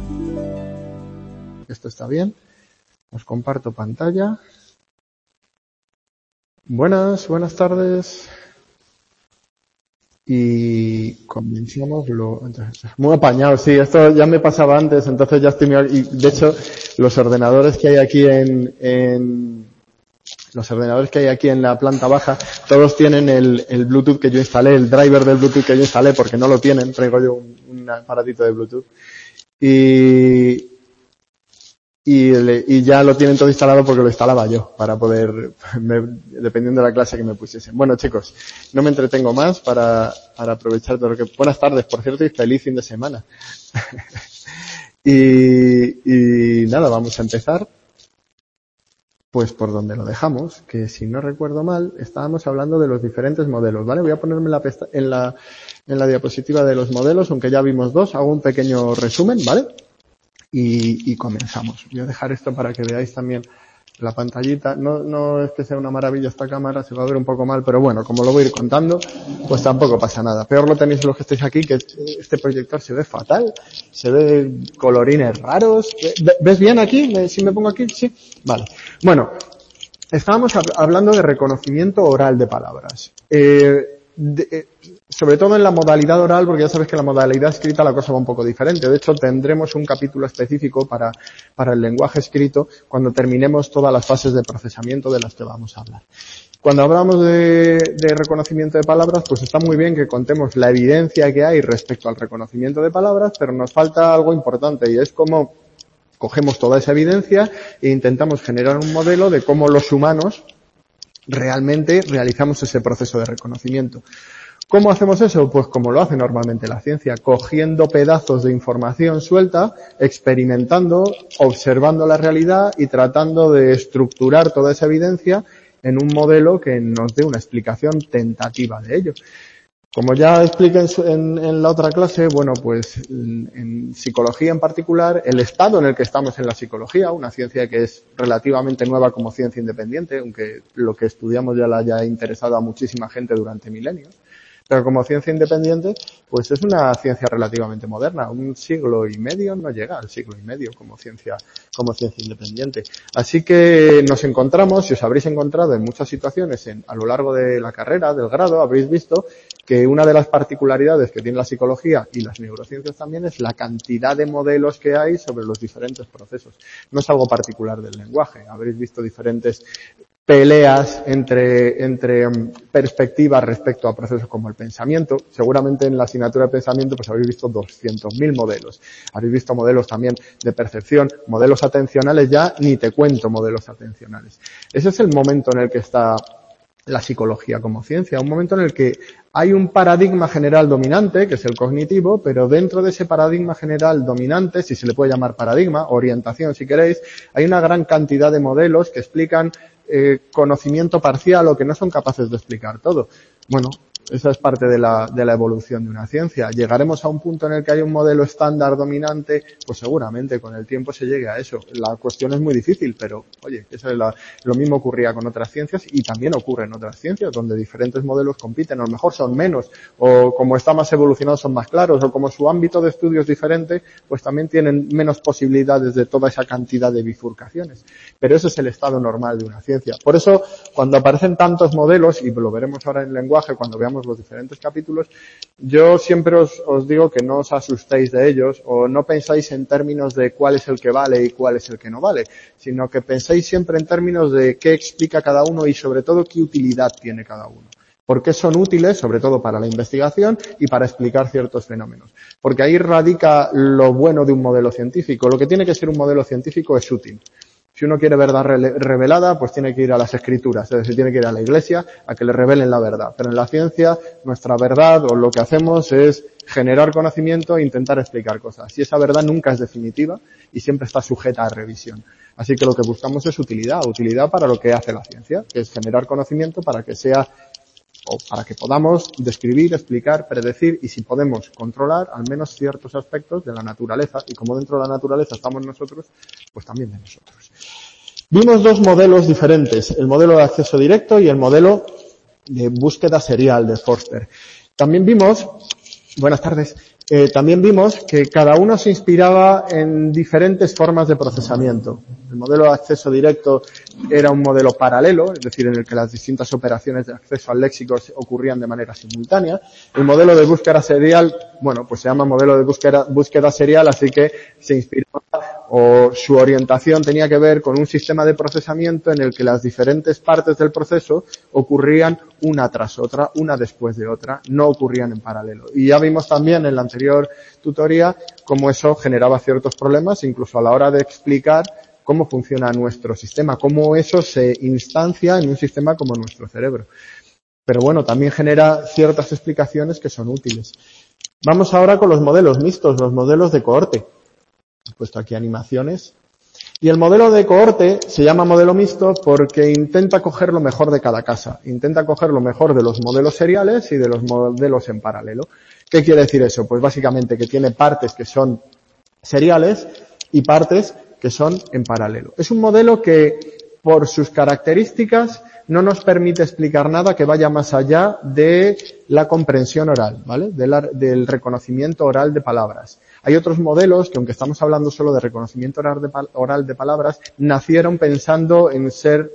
Esto está bien. Os comparto pantalla. Buenas tardes. Y comenzamos muy apañado, sí, esto ya me pasaba antes, entonces ya estoy y de hecho los ordenadores que hay aquí en la planta baja, todos tienen el Bluetooth que yo instalé, el driver del Bluetooth que yo instalé, porque no lo tienen, traigo yo un aparatito de Bluetooth. Y ya lo tienen todo instalado porque lo instalaba yo para poder, dependiendo de la clase que me pusiesen. Bueno, chicos, no me entretengo más para aprovechar todo lo que... Buenas tardes, por cierto, y feliz fin de semana. y nada, vamos a empezar pues por donde lo dejamos, que si no recuerdo mal, estábamos hablando de los diferentes modelos, ¿vale? Voy a ponerme en la diapositiva de los modelos, aunque ya vimos dos, hago un pequeño resumen, ¿vale? Y comenzamos. Voy a dejar esto para que veáis también la pantallita. No es que sea una maravilla esta cámara, se va a ver un poco mal, pero bueno, como lo voy a ir contando, pues tampoco pasa nada. Peor lo tenéis los que estáis aquí, que este proyector se ve fatal, se ve colorines raros. ¿Ves bien aquí? Si me pongo aquí, sí. Vale. Bueno, estábamos hablando de reconocimiento oral de palabras. Sobre todo en la modalidad oral, porque ya sabes que en la modalidad escrita la cosa va un poco diferente. De hecho, tendremos un capítulo específico para el lenguaje escrito cuando terminemos todas las fases de procesamiento de las que vamos a hablar. Cuando hablamos de reconocimiento de palabras, pues está muy bien que contemos la evidencia que hay respecto al reconocimiento de palabras, pero nos falta algo importante y es cómo cogemos toda esa evidencia e intentamos generar un modelo de cómo los humanos realmente realizamos ese proceso de reconocimiento. ¿Cómo hacemos eso? Pues como lo hace normalmente la ciencia, cogiendo pedazos de información suelta, experimentando, observando la realidad y tratando de estructurar toda esa evidencia en un modelo que nos dé una explicación tentativa de ello. Como ya expliqué en la otra clase, bueno, pues en psicología en particular, el estado en el que estamos en la psicología, una ciencia que es relativamente nueva como ciencia independiente, aunque lo que estudiamos ya la haya interesado a muchísima gente durante milenios, pero como ciencia independiente, pues es una ciencia relativamente moderna. Un siglo y medio no llega al siglo y medio como ciencia independiente. Así que nos encontramos, si os habréis encontrado en muchas situaciones a lo largo de la carrera, del grado, habréis visto que una de las particularidades que tiene la psicología y las neurociencias también es la cantidad de modelos que hay sobre los diferentes procesos. No es algo particular del lenguaje. Habréis visto diferentes peleas entre perspectivas respecto a procesos como el pensamiento. Seguramente en la asignatura de pensamiento pues habréis visto 200.000 modelos. Habréis visto modelos también de percepción, modelos atencionales ya, ni te cuento modelos atencionales. Ese es el momento en el que está la psicología como ciencia, un momento en el que hay un paradigma general dominante, que es el cognitivo, pero dentro de ese paradigma general dominante, si se le puede llamar paradigma, orientación si queréis, hay una gran cantidad de modelos que explican conocimiento parcial o que no son capaces de explicar todo. Bueno, esa es parte de la evolución de una ciencia. ¿Llegaremos a un punto en el que hay un modelo estándar dominante? Pues seguramente con el tiempo se llegue a eso. La cuestión es muy difícil, pero oye, eso es lo mismo ocurría con otras ciencias y también ocurre en otras ciencias donde diferentes modelos compiten. A lo mejor son menos o como está más evolucionado son más claros o como su ámbito de estudio es diferente, pues también tienen menos posibilidades de toda esa cantidad de bifurcaciones. Pero ese es el estado normal de una ciencia. Por eso, cuando aparecen tantos modelos, y lo veremos ahora en lenguaje cuando veamos los diferentes capítulos, yo siempre os digo que no os asustéis de ellos o no pensáis en términos de cuál es el que vale y cuál es el que no vale, sino que penséis siempre en términos de qué explica cada uno y sobre todo qué utilidad tiene cada uno. ¿Por qué son útiles? Sobre todo para la investigación y para explicar ciertos fenómenos. Porque ahí radica lo bueno de un modelo científico. Lo que tiene que ser un modelo científico es útil. Si uno quiere verdad revelada, pues tiene que ir a las escrituras, es decir, tiene que ir a la iglesia a que le revelen la verdad. Pero en la ciencia, nuestra verdad o lo que hacemos es generar conocimiento e intentar explicar cosas. Y esa verdad nunca es definitiva y siempre está sujeta a revisión. Así que lo que buscamos es utilidad para lo que hace la ciencia, que es generar conocimiento para que sea o para que podamos describir, explicar, predecir y si podemos controlar al menos ciertos aspectos de la naturaleza y como dentro de la naturaleza estamos nosotros, pues también de nosotros. Vimos dos modelos diferentes, el modelo de acceso directo y el modelo de búsqueda serial de Forster. También vimos, buenas tardes, También vimos que cada uno se inspiraba en diferentes formas de procesamiento. El modelo de acceso directo era un modelo paralelo, es decir, en el que las distintas operaciones de acceso al léxico ocurrían de manera simultánea. El modelo de búsqueda serial, bueno, pues se llama modelo de búsqueda serial, así que se inspiraba, o su orientación tenía que ver con un sistema de procesamiento en el que las diferentes partes del proceso ocurrían una tras otra, una después de otra, no ocurrían en paralelo. Y ya vimos también en la anterior tutoría cómo eso generaba ciertos problemas, incluso a la hora de explicar cómo funciona nuestro sistema, cómo eso se instancia en un sistema como nuestro cerebro. Pero bueno, también genera ciertas explicaciones que son útiles. Vamos ahora con los modelos mixtos, los modelos de cohorte. He puesto aquí animaciones. Y el modelo de cohorte se llama modelo mixto porque intenta coger lo mejor de cada casa. Intenta coger lo mejor de los modelos seriales y de los modelos en paralelo. ¿Qué quiere decir eso? Pues básicamente que tiene partes que son seriales y partes que son en paralelo. Es un modelo que, por sus características, no nos permite explicar nada que vaya más allá de la comprensión oral, ¿vale? Del reconocimiento oral de palabras. Hay otros modelos que, aunque estamos hablando solo de reconocimiento oral de palabras, nacieron pensando en ser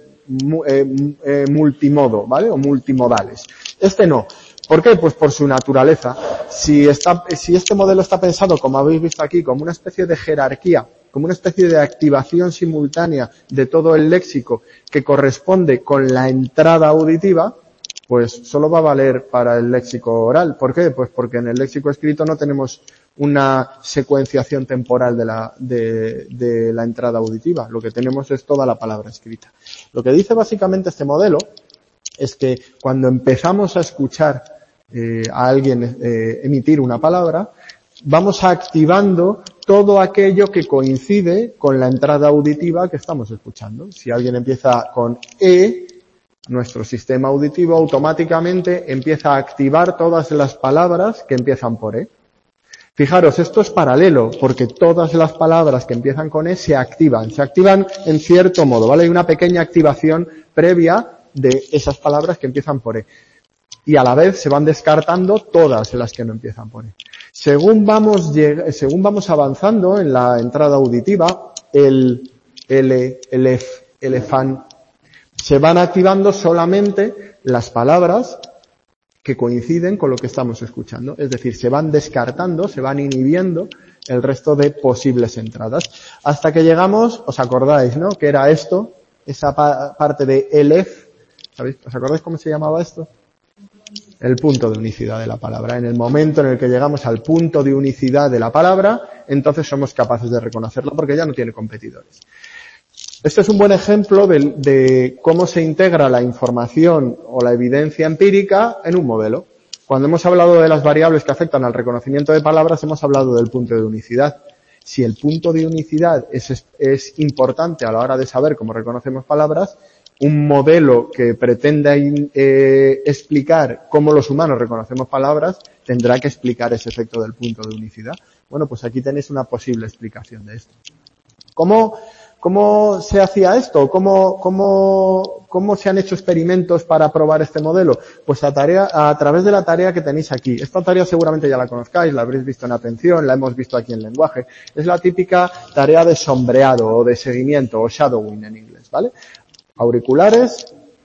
multimodo, ¿vale? O multimodales. Este no. ¿Por qué? Pues por su naturaleza. Si este modelo está pensado, como habéis visto aquí, como una especie de jerarquía, como una especie de activación simultánea de todo el léxico que corresponde con la entrada auditiva, pues solo va a valer para el léxico oral. ¿Por qué? Pues porque en el léxico escrito no tenemos una secuenciación temporal de la entrada auditiva. Lo que tenemos es toda la palabra escrita. Lo que dice básicamente este modelo es que cuando empezamos a escuchar a alguien emitir una palabra, vamos activando todo aquello que coincide con la entrada auditiva que estamos escuchando. Si alguien empieza con E, nuestro sistema auditivo automáticamente empieza a activar todas las palabras que empiezan por E. Fijaros, esto es paralelo, porque todas las palabras que empiezan con E se activan en cierto modo, ¿vale? Hay una pequeña activación previa de esas palabras que empiezan por E. Y a la vez se van descartando todas las que no empiezan por E. Según vamos avanzando en la entrada auditiva, el fan, se van activando solamente las palabras que coinciden con lo que estamos escuchando. Es decir, se van descartando, se van inhibiendo el resto de posibles entradas. Hasta que llegamos, ¿os acordáis, no? Que era esto, esa parte de elef. ¿Sabéis? ¿Os acordáis cómo se llamaba esto? El punto de unicidad de la palabra. En el momento en el que llegamos al punto de unicidad de la palabra, entonces somos capaces de reconocerla porque ya no tiene competidores. Este es un buen ejemplo de cómo se integra la información o la evidencia empírica en un modelo. Cuando hemos hablado de las variables que afectan al reconocimiento de palabras, hemos hablado del punto de unicidad. Si el punto de unicidad es importante a la hora de saber cómo reconocemos palabras, un modelo que pretenda explicar cómo los humanos reconocemos palabras tendrá que explicar ese efecto del punto de unicidad. Bueno, pues aquí tenéis una posible explicación de esto. ¿Cómo se hacía esto? ¿Cómo se han hecho experimentos para probar este modelo? Pues a través de la tarea que tenéis aquí. Esta tarea seguramente ya la conozcáis, la habréis visto en atención, la hemos visto aquí en lenguaje. Es la típica tarea de sombreado o de seguimiento o shadowing en inglés, ¿vale? Auriculares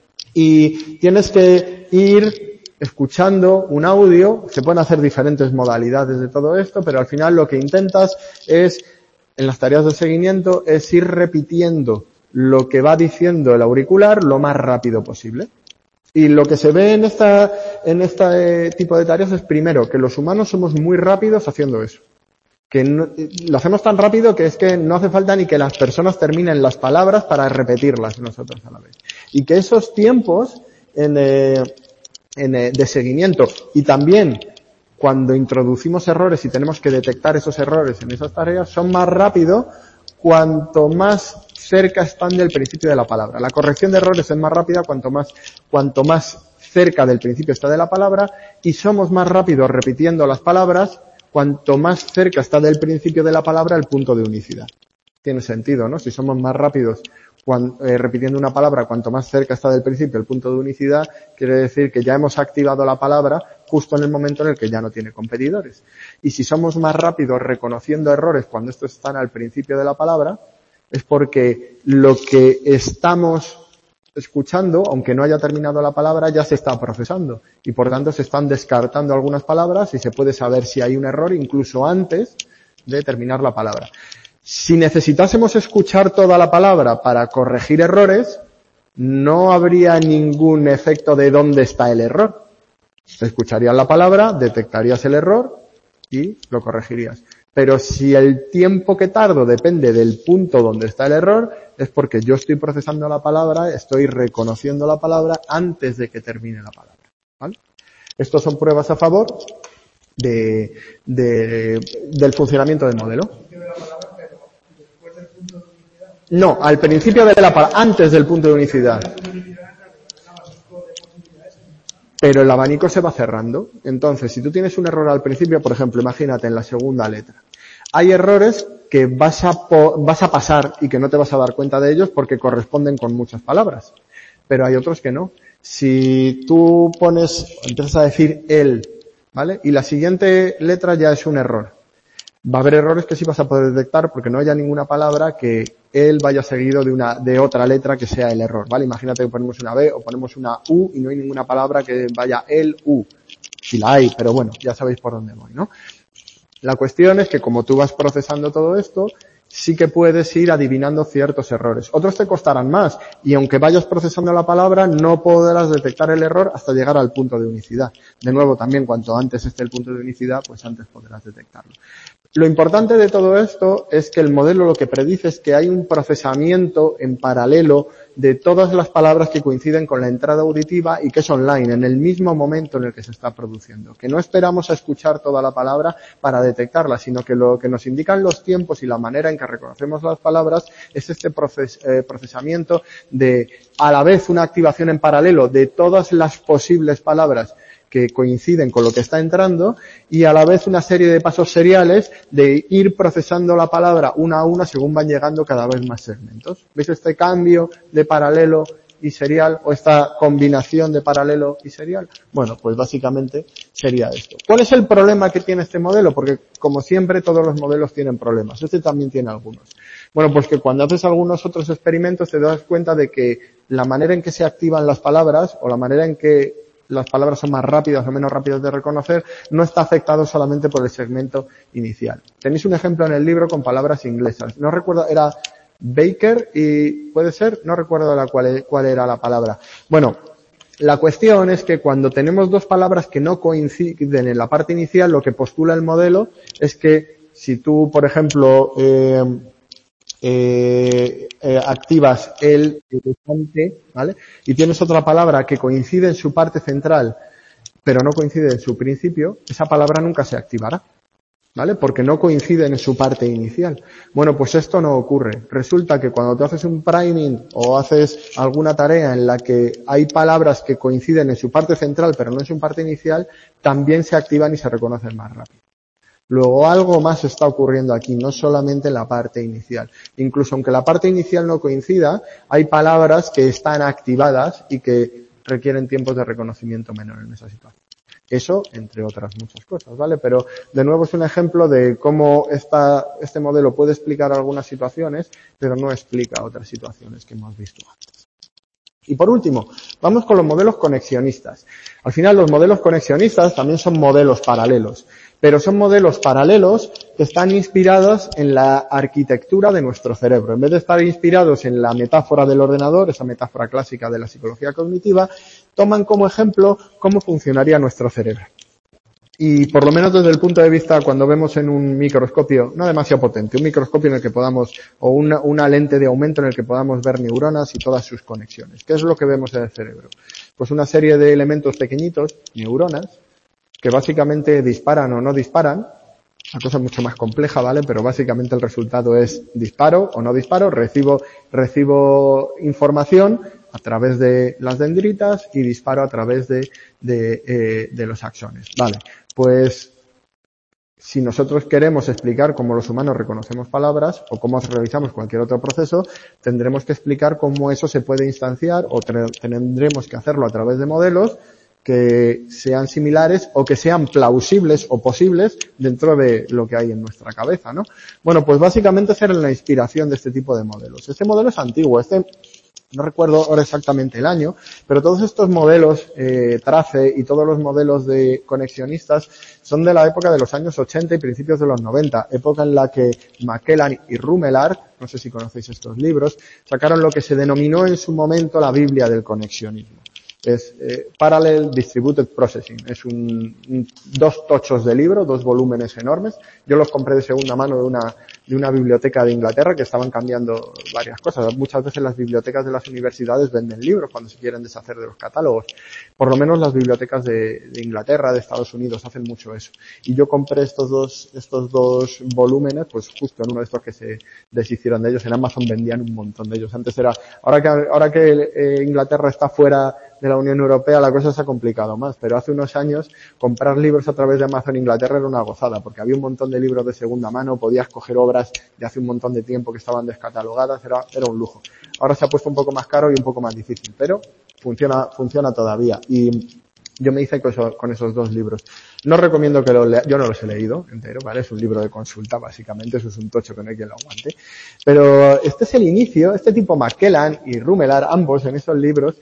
y tienes que ir escuchando un audio. Se pueden hacer diferentes modalidades de todo esto, pero al final lo que intentas es, en las tareas de seguimiento, es ir repitiendo lo que va diciendo el auricular lo más rápido posible. Y lo que se ve en este tipo de tareas es, primero, que los humanos somos muy rápidos haciendo eso. Que lo hacemos tan rápido que es que no hace falta ni que las personas terminen las palabras para repetirlas nosotros a la vez. Y que esos tiempos de seguimiento y también cuando introducimos errores y tenemos que detectar esos errores en esas tareas son más rápido cuanto más cerca están del principio de la palabra. La corrección de errores es más rápida cuanto más cerca del principio está de la palabra, y somos más rápidos repitiendo las palabras cuanto más cerca está del principio de la palabra el punto de unicidad. Tiene sentido, ¿no? Si somos más rápidos repitiendo una palabra cuanto más cerca está del principio el punto de unicidad, quiere decir que ya hemos activado la palabra justo en el momento en el que ya no tiene competidores. Y si somos más rápidos reconociendo errores cuando estos están al principio de la palabra, es porque lo que estamos escuchando, aunque no haya terminado la palabra, ya se está procesando. Y por tanto se están descartando algunas palabras y se puede saber si hay un error incluso antes de terminar la palabra. Si necesitásemos escuchar toda la palabra para corregir errores, no habría ningún efecto de dónde está el error. Escucharías la palabra, detectarías el error y lo corregirías. Pero si el tiempo que tardo depende del punto donde está el error, es porque yo estoy procesando la palabra, estoy reconociendo la palabra antes de que termine la palabra. ¿Vale? Estos son pruebas a favor del funcionamiento del modelo. No, al principio de la palabra, antes del punto de unicidad. Pero el abanico se va cerrando. Entonces, si tú tienes un error al principio, por ejemplo, imagínate en la segunda letra. Hay errores que vas a pasar y que no te vas a dar cuenta de ellos porque corresponden con muchas palabras. Pero hay otros que no. Si tú empiezas a decir el, ¿vale? Y la siguiente letra ya es un error. Va a haber errores que sí vas a poder detectar porque no haya ninguna palabra que él vaya seguido de otra letra que sea el error, ¿vale? Imagínate que ponemos una B o ponemos una U y no hay ninguna palabra que vaya el U. Sí la hay, pero bueno, ya sabéis por dónde voy, ¿no? La cuestión es que como tú vas procesando todo esto, sí que puedes ir adivinando ciertos errores. Otros te costarán más y aunque vayas procesando la palabra no podrás detectar el error hasta llegar al punto de unicidad. De nuevo, también cuanto antes esté el punto de unicidad, pues antes podrás detectarlo. Lo importante de todo esto es que el modelo lo que predice es que hay un procesamiento en paralelo de todas las palabras que coinciden con la entrada auditiva y que es online, en el mismo momento en el que se está produciendo. Que no esperamos a escuchar toda la palabra para detectarla, sino que lo que nos indican los tiempos y la manera en que reconocemos las palabras es este procesamiento de, a la vez, una activación en paralelo de todas las posibles palabras que coinciden con lo que está entrando y a la vez una serie de pasos seriales de ir procesando la palabra una a una según van llegando cada vez más segmentos. ¿Veis este cambio de paralelo y serial o esta combinación de paralelo y serial? Bueno, pues básicamente sería esto. ¿Cuál es el problema que tiene este modelo? Porque como siempre todos los modelos tienen problemas. Este también tiene algunos. Bueno, pues que cuando haces algunos otros experimentos te das cuenta de que la manera en que se activan las palabras o la manera en que las palabras son más rápidas o menos rápidas de reconocer, no está afectado solamente por el segmento inicial. Tenéis un ejemplo en el libro con palabras inglesas. No recuerdo, era Baker y puede ser, no recuerdo cuál era la palabra. Bueno, la cuestión es que cuando tenemos dos palabras que no coinciden en la parte inicial, lo que postula el modelo es que si tú, por ejemplo, activas el elefante, ¿vale? Y tienes otra palabra que coincide en su parte central, pero no coincide en su principio, esa palabra nunca se activará, ¿vale? Porque no coinciden en su parte inicial. Bueno, pues esto no ocurre. Resulta que cuando tú haces un priming o haces alguna tarea en la que hay palabras que coinciden en su parte central, pero no en su parte inicial, también se activan y se reconocen más rápido. Luego algo más está ocurriendo aquí, no solamente en la parte inicial. Incluso aunque la parte inicial no coincida, hay palabras que están activadas y que requieren tiempos de reconocimiento menor en esa situación. Eso, entre otras muchas cosas, ¿vale? Pero, de nuevo, es un ejemplo de cómo este modelo puede explicar algunas situaciones, pero no explica otras situaciones que hemos visto antes. Y por último, vamos con los modelos conexionistas. Al final, los modelos conexionistas también son modelos paralelos, pero son modelos paralelos que están inspirados en la arquitectura de nuestro cerebro. En vez de estar inspirados en la metáfora del ordenador, esa metáfora clásica de la psicología cognitiva, toman como ejemplo cómo funcionaría nuestro cerebro. Y por lo menos desde el punto de vista cuando vemos en un microscopio, no demasiado potente, un microscopio en el que podamos, o una lente de aumento en el que podamos ver neuronas y todas sus conexiones. ¿Qué es lo que vemos en el cerebro? Pues una serie de elementos pequeñitos, neuronas, que básicamente disparan o no disparan. Una cosa mucho más compleja, ¿vale? Pero básicamente el resultado es disparo o no disparo, recibo información a través de las dendritas y disparo a través de los axones, ¿vale? Pues si nosotros queremos explicar cómo los humanos reconocemos palabras o cómo realizamos cualquier otro proceso, tendremos que explicar cómo eso se puede instanciar o tendremos que hacerlo a través de modelos que sean similares o que sean plausibles o posibles dentro de lo que hay en nuestra cabeza, ¿no? Bueno, pues básicamente esa era la inspiración de este tipo de modelos. Este modelo es antiguo, no recuerdo ahora exactamente el año, pero todos estos modelos, Trace y todos los modelos de conexionistas son de la época de los años 80 y principios de los 90, época en la que Magellan y Rummelar, no sé si conocéis estos libros, sacaron lo que se denominó en su momento la Biblia del conexionismo. Es Parallel Distributed Processing. Es dos tochos de libro, 2 volúmenes enormes. Yo los compré de segunda mano de una biblioteca de Inglaterra que estaban cambiando varias cosas. Muchas veces las bibliotecas de las universidades venden libros cuando se quieren deshacer de los catálogos. Por lo menos las bibliotecas de Inglaterra, de Estados Unidos, hacen mucho eso. Y yo compré estos dos volúmenes, pues justo en uno de estos que se deshicieron de ellos. En Amazon vendían un montón de ellos. Antes era, ahora que Inglaterra está fuera de la Unión Europea, la cosa se ha complicado más, pero hace unos años comprar libros a través de Amazon Inglaterra era una gozada, porque había un montón de libros de segunda mano, podías coger obras de hace un montón de tiempo que estaban descatalogadas, era un lujo. Ahora se ha puesto un poco más caro y un poco más difícil, pero funciona todavía. Y yo me hice con esos 2 libros. No recomiendo que los lea, yo no los he leído entero, ¿vale? Es un libro de consulta, básicamente, eso es un tocho que no hay quien lo aguante. Pero este es el inicio, este tipo Magellan y Rummelar, ambos en esos libros,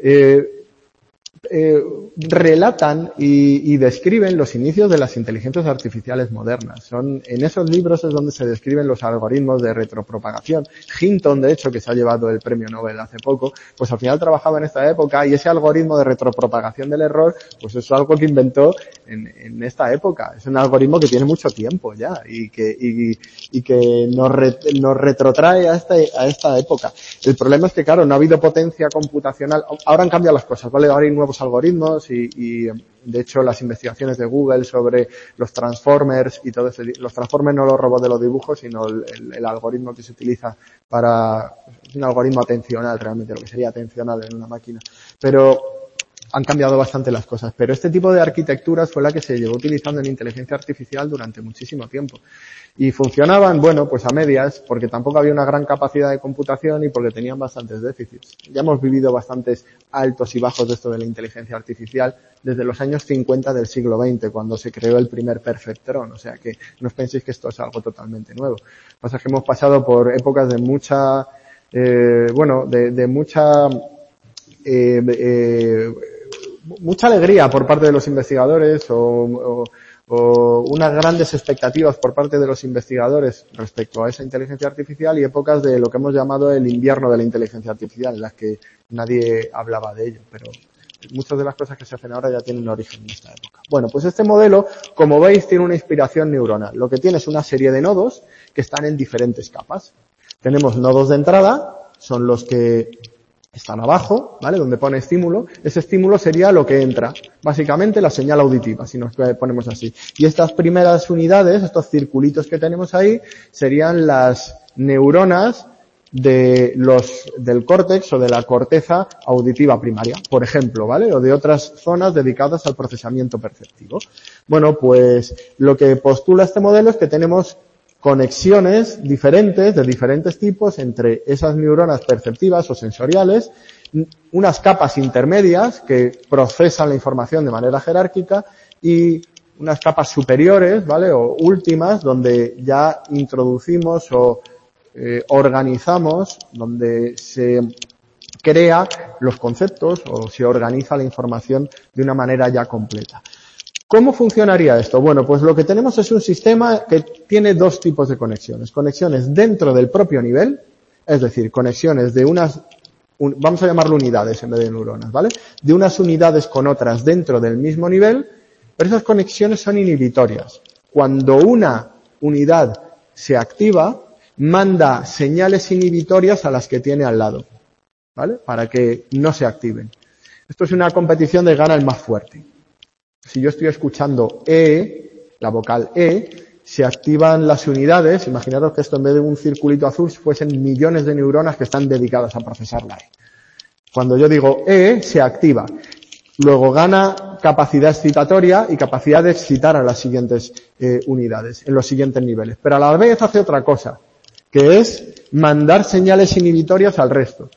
relatan y describen los inicios de las inteligencias artificiales modernas. En esos libros es donde se describen los algoritmos de retropropagación. Hinton, de hecho, que se ha llevado el premio Nobel hace poco, pues al final trabajaba en esta época y ese algoritmo de retropropagación del error, pues es algo que inventó en esta época. Es un algoritmo que tiene mucho tiempo ya y que nos retrotrae a esta época. El problema es que, claro, no ha habido potencia computacional. Ahora han cambiado las cosas, ¿vale? Ahora hay nuevos algoritmos y de hecho las investigaciones de Google sobre los transformers y todo eso, los transformers no los robots de los dibujos, sino el algoritmo que se utiliza es un algoritmo atencional realmente, lo que sería atencional en una máquina. Pero han cambiado bastante las cosas, pero este tipo de arquitecturas fue la que se llevó utilizando en inteligencia artificial durante muchísimo tiempo. Y funcionaban, bueno, pues a medias, porque tampoco había una gran capacidad de computación y porque tenían bastantes déficits. Ya hemos vivido bastantes altos y bajos de esto de la inteligencia artificial desde los años 50 del siglo XX, cuando se creó el primer perfectrón. O sea que no os penséis que esto es algo totalmente nuevo. Lo que pasa es que hemos pasado por épocas de mucha, mucha alegría por parte de los investigadores o unas grandes expectativas por parte de los investigadores respecto a esa inteligencia artificial y épocas de lo que hemos llamado el invierno de la inteligencia artificial, en las que nadie hablaba de ello, pero muchas de las cosas que se hacen ahora ya tienen origen en esta época. Bueno, pues este modelo, como veis, tiene una inspiración neuronal. Lo que tiene es una serie de nodos que están en diferentes capas. Tenemos nodos de entrada, son los que están abajo, ¿vale? Donde pone estímulo. Ese estímulo sería lo que entra. Básicamente la señal auditiva, si nos ponemos así. Y estas primeras unidades, estos circulitos que tenemos ahí, serían las neuronas del córtex o de la corteza auditiva primaria, por ejemplo, ¿vale? O de otras zonas dedicadas al procesamiento perceptivo. Bueno, pues lo que postula este modelo es que tenemos conexiones diferentes, de diferentes tipos, entre esas neuronas perceptivas o sensoriales, unas capas intermedias que procesan la información de manera jerárquica y unas capas superiores, ¿vale? O últimas, donde ya introducimos o organizamos, donde se crea los conceptos o se organiza la información de una manera ya completa. ¿Cómo funcionaría esto? Bueno, pues lo que tenemos es un sistema que tiene 2 tipos de conexiones. Conexiones dentro del propio nivel, es decir, conexiones de vamos a llamarlo unidades en vez de neuronas, ¿vale? De unas unidades con otras dentro del mismo nivel, pero esas conexiones son inhibitorias. Cuando una unidad se activa, manda señales inhibitorias a las que tiene al lado, ¿vale? Para que no se activen. Esto es una competición de gana el más fuerte. Si yo estoy escuchando la vocal se activan las unidades. Imaginaros que esto en vez de un circulito azul fuesen millones de neuronas que están dedicadas a procesar la E. Cuando yo digo se activa. Luego gana capacidad excitatoria y capacidad de excitar a las siguientes unidades, en los siguientes niveles. Pero a la vez hace otra cosa, que es mandar señales inhibitorias al resto.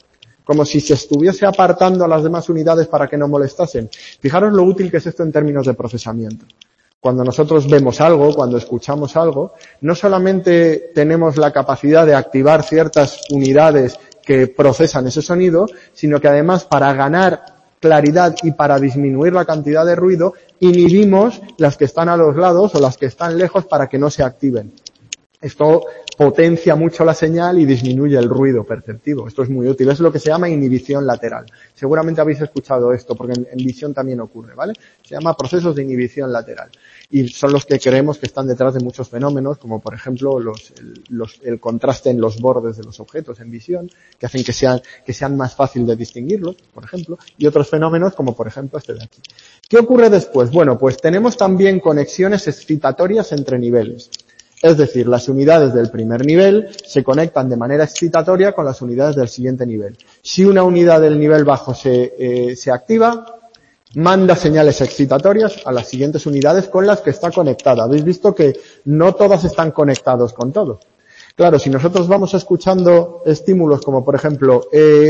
como si se estuviese apartando a las demás unidades para que no molestasen. Fijaros lo útil que es esto en términos de procesamiento. Cuando nosotros vemos algo, cuando escuchamos algo, no solamente tenemos la capacidad de activar ciertas unidades que procesan ese sonido, sino que además para ganar claridad y para disminuir la cantidad de ruido, inhibimos las que están a los lados o las que están lejos para que no se activen. Esto potencia mucho la señal y disminuye el ruido perceptivo. Esto es muy útil. Es lo que se llama inhibición lateral. Seguramente habéis escuchado esto, porque en visión también ocurre, ¿vale? Se llama procesos de inhibición lateral. Y son los que creemos que están detrás de muchos fenómenos, como por ejemplo el contraste en los bordes de los objetos en visión, que hacen que sean más fácil de distinguirlos, por ejemplo, y otros fenómenos como por ejemplo este de aquí. ¿Qué ocurre después? Bueno, pues tenemos también conexiones excitatorias entre niveles. Es decir, las unidades del primer nivel se conectan de manera excitatoria con las unidades del siguiente nivel. Si una unidad del nivel bajo se activa, manda señales excitatorias a las siguientes unidades con las que está conectada. Habéis visto que no todas están conectados con todo. Claro, si nosotros vamos escuchando estímulos como por ejemplo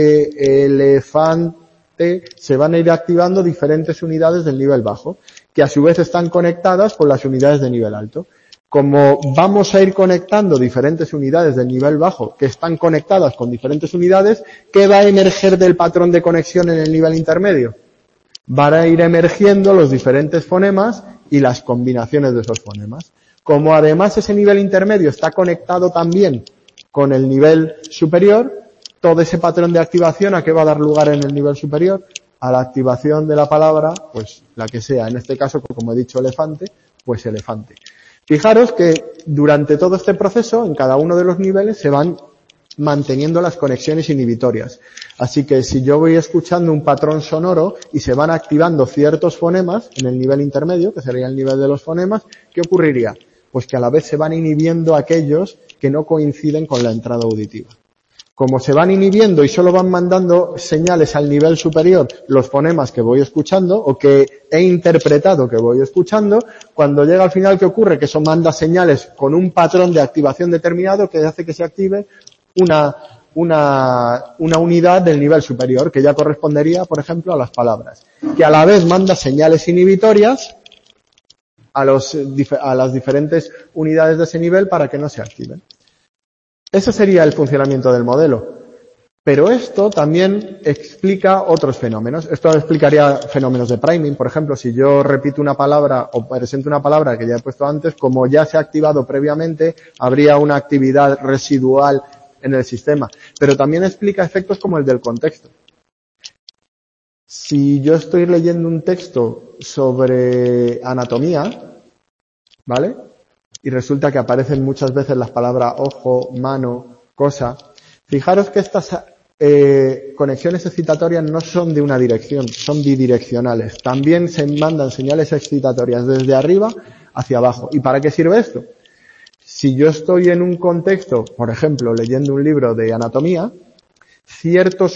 elefante, se van a ir activando diferentes unidades del nivel bajo, que a su vez están conectadas con las unidades de nivel alto. Como vamos a ir conectando diferentes unidades del nivel bajo que están conectadas con diferentes unidades, ¿qué va a emerger del patrón de conexión en el nivel intermedio? Van a ir emergiendo los diferentes fonemas y las combinaciones de esos fonemas. Como además ese nivel intermedio está conectado también con el nivel superior, todo ese patrón de activación, ¿a qué va a dar lugar en el nivel superior? A la activación de la palabra, pues la que sea. En este caso, como he dicho elefante, pues elefante. Fijaros que durante todo este proceso, en cada uno de los niveles, se van manteniendo las conexiones inhibitorias. Así que si yo voy escuchando un patrón sonoro y se van activando ciertos fonemas en el nivel intermedio, que sería el nivel de los fonemas, ¿qué ocurriría? Pues que a la vez se van inhibiendo aquellos que no coinciden con la entrada auditiva. Como se van inhibiendo y solo van mandando señales al nivel superior los fonemas que voy escuchando o que he interpretado que voy escuchando, cuando llega al final, ¿qué ocurre? Que eso manda señales con un patrón de activación determinado que hace que se active una unidad del nivel superior, que ya correspondería, por ejemplo, a las palabras, que a la vez manda señales inhibitorias a las diferentes unidades de ese nivel para que no se activen. Ese sería el funcionamiento del modelo. Pero esto también explica otros fenómenos. Esto explicaría fenómenos de priming. Por ejemplo, si yo repito una palabra o presento una palabra que ya he puesto antes, como ya se ha activado previamente, habría una actividad residual en el sistema. Pero también explica efectos como el del contexto. Si yo estoy leyendo un texto sobre anatomía, ¿vale? Y resulta que aparecen muchas veces las palabras ojo, mano, cosa. Fijaros que estas conexiones excitatorias no son de una dirección, son bidireccionales. También se mandan señales excitatorias desde arriba hacia abajo. ¿Y para qué sirve esto? Si yo estoy en un contexto, por ejemplo, leyendo un libro de anatomía, ciertas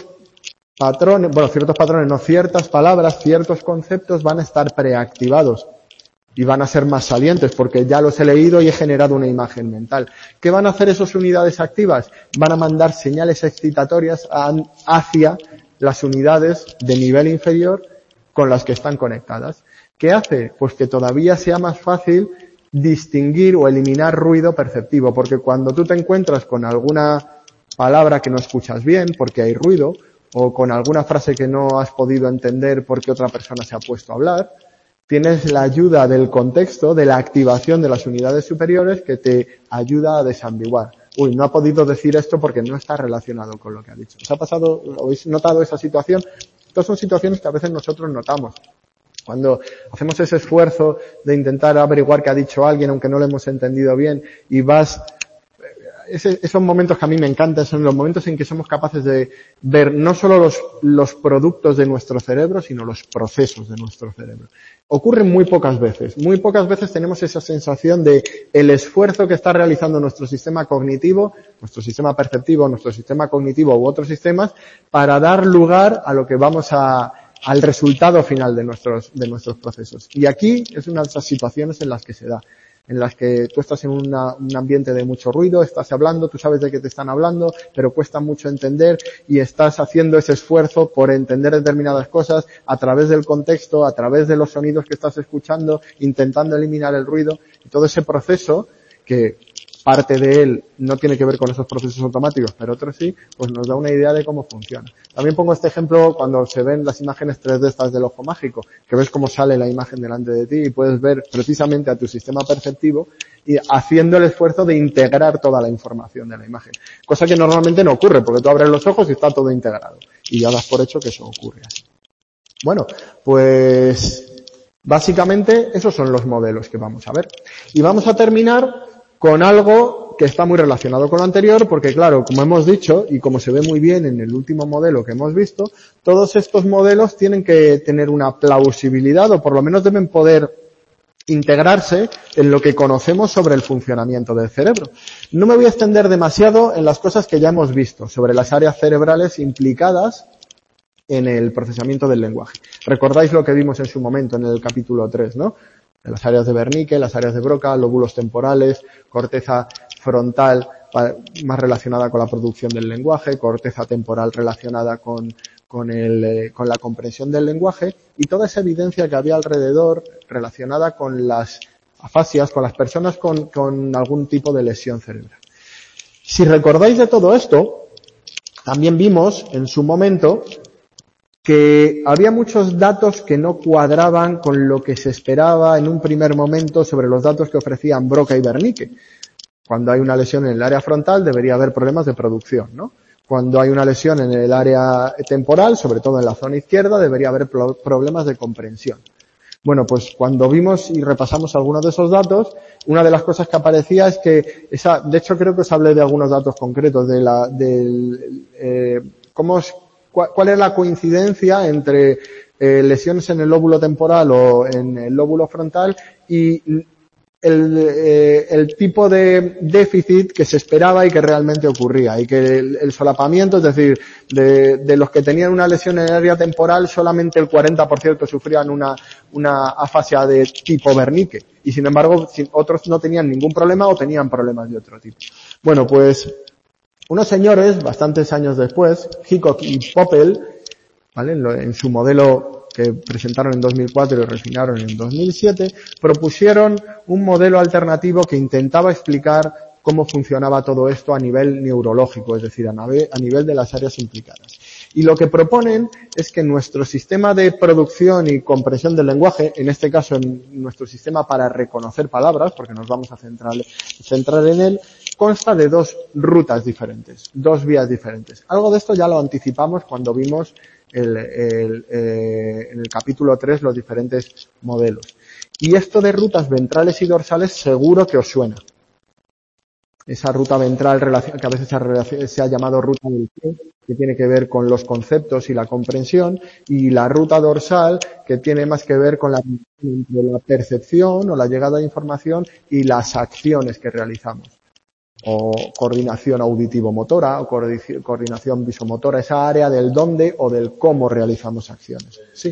palabras, ciertos conceptos van a estar preactivados. Y van a ser más salientes porque ya los he leído y he generado una imagen mental. ¿Qué van a hacer esas unidades activas? Van a mandar señales excitatorias hacia las unidades de nivel inferior con las que están conectadas. ¿Qué hace? Pues que todavía sea más fácil distinguir o eliminar ruido perceptivo, porque cuando tú te encuentras con alguna palabra que no escuchas bien porque hay ruido, o con alguna frase que no has podido entender porque otra persona se ha puesto a hablar, tienes la ayuda del contexto, de la activación de las unidades superiores que te ayuda a desambiguar. No ha podido decir esto porque no está relacionado con lo que ha dicho. ¿Os ha pasado, habéis notado esa situación? Estas son situaciones que a veces nosotros notamos. Cuando hacemos ese esfuerzo de intentar averiguar qué ha dicho alguien, aunque no lo hemos entendido bien, y esos momentos que a mí me encantan son los momentos en que somos capaces de ver no solo los productos de nuestro cerebro, sino los procesos de nuestro cerebro. Ocurren muy pocas veces. Muy pocas veces tenemos esa sensación de el esfuerzo que está realizando nuestro sistema cognitivo, nuestro sistema perceptivo, nuestro sistema cognitivo u otros sistemas para dar lugar a lo que vamos al resultado final de nuestros procesos. Y aquí es una de esas situaciones en las que se da. en las que tú estás en un ambiente de mucho ruido, estás hablando, tú sabes de qué te están hablando, pero cuesta mucho entender y estás haciendo ese esfuerzo por entender determinadas cosas a través del contexto, a través de los sonidos que estás escuchando, intentando eliminar el ruido, y todo ese proceso que parte de él no tiene que ver con esos procesos automáticos, pero otros sí, pues nos da una idea de cómo funciona. También pongo este ejemplo cuando se ven las imágenes 3D estas del ojo mágico, que ves cómo sale la imagen delante de ti y puedes ver precisamente a tu sistema perceptivo y haciendo el esfuerzo de integrar toda la información de la imagen. Cosa que normalmente no ocurre, porque tú abres los ojos y está todo integrado. Y ya das por hecho que eso ocurre así. Bueno, pues básicamente esos son los modelos que vamos a ver. Y vamos a terminar con algo que está muy relacionado con lo anterior, porque claro, como hemos dicho, y como se ve muy bien en el último modelo que hemos visto, todos estos modelos tienen que tener una plausibilidad, o por lo menos deben poder integrarse en lo que conocemos sobre el funcionamiento del cerebro. No me voy a extender demasiado en las cosas que ya hemos visto, sobre las áreas cerebrales implicadas en el procesamiento del lenguaje. Recordáis lo que vimos en su momento en el capítulo 3, ¿no? De las áreas de Wernicke, las áreas de Broca, lóbulos temporales, corteza frontal más relacionada con la producción del lenguaje, corteza temporal relacionada con la comprensión del lenguaje y toda esa evidencia que había alrededor relacionada con las afasias, con las personas con algún tipo de lesión cerebral. Si recordáis de todo esto, también vimos en su momento que había muchos datos que no cuadraban con lo que se esperaba en un primer momento sobre los datos que ofrecían Broca y Wernicke. Cuando hay una lesión en el área frontal debería haber problemas de producción, ¿no? Cuando hay una lesión en el área temporal, sobre todo en la zona izquierda, debería haber problemas de comprensión. Bueno, pues cuando vimos y repasamos algunos de esos datos, una de las cosas que aparecía es que de hecho creo que os hablé de algunos datos concretos ¿cuál es la coincidencia entre lesiones en el lóbulo temporal o en el lóbulo frontal y el tipo de déficit que se esperaba y que realmente ocurría? Y que el solapamiento, es decir, de los que tenían una lesión en el área temporal, solamente el 40% sufrían una afasia de tipo Wernicke. Y sin embargo, otros no tenían ningún problema o tenían problemas de otro tipo. Bueno, pues unos señores, bastantes años después, Hickok y Poppel, ¿vale? En su modelo que presentaron en 2004 y refinaron en 2007, propusieron un modelo alternativo que intentaba explicar cómo funcionaba todo esto a nivel neurológico, es decir, a nivel de las áreas implicadas. Y lo que proponen es que nuestro sistema de producción y comprensión del lenguaje, en este caso en nuestro sistema para reconocer palabras, porque nos vamos a centrar en él, consta de dos rutas diferentes, dos vías diferentes. Algo de esto ya lo anticipamos cuando vimos en el capítulo 3 los diferentes modelos. Y esto de rutas ventrales y dorsales seguro que os suena. Esa ruta ventral que a veces se ha llamado ruta del pie, que tiene que ver con los conceptos y la comprensión, y la ruta dorsal, que tiene más que ver con la percepción o la llegada de información y las acciones que realizamos. O coordinación auditivo-motora, o coordinación visomotora, esa área del dónde o del cómo realizamos acciones. Sí.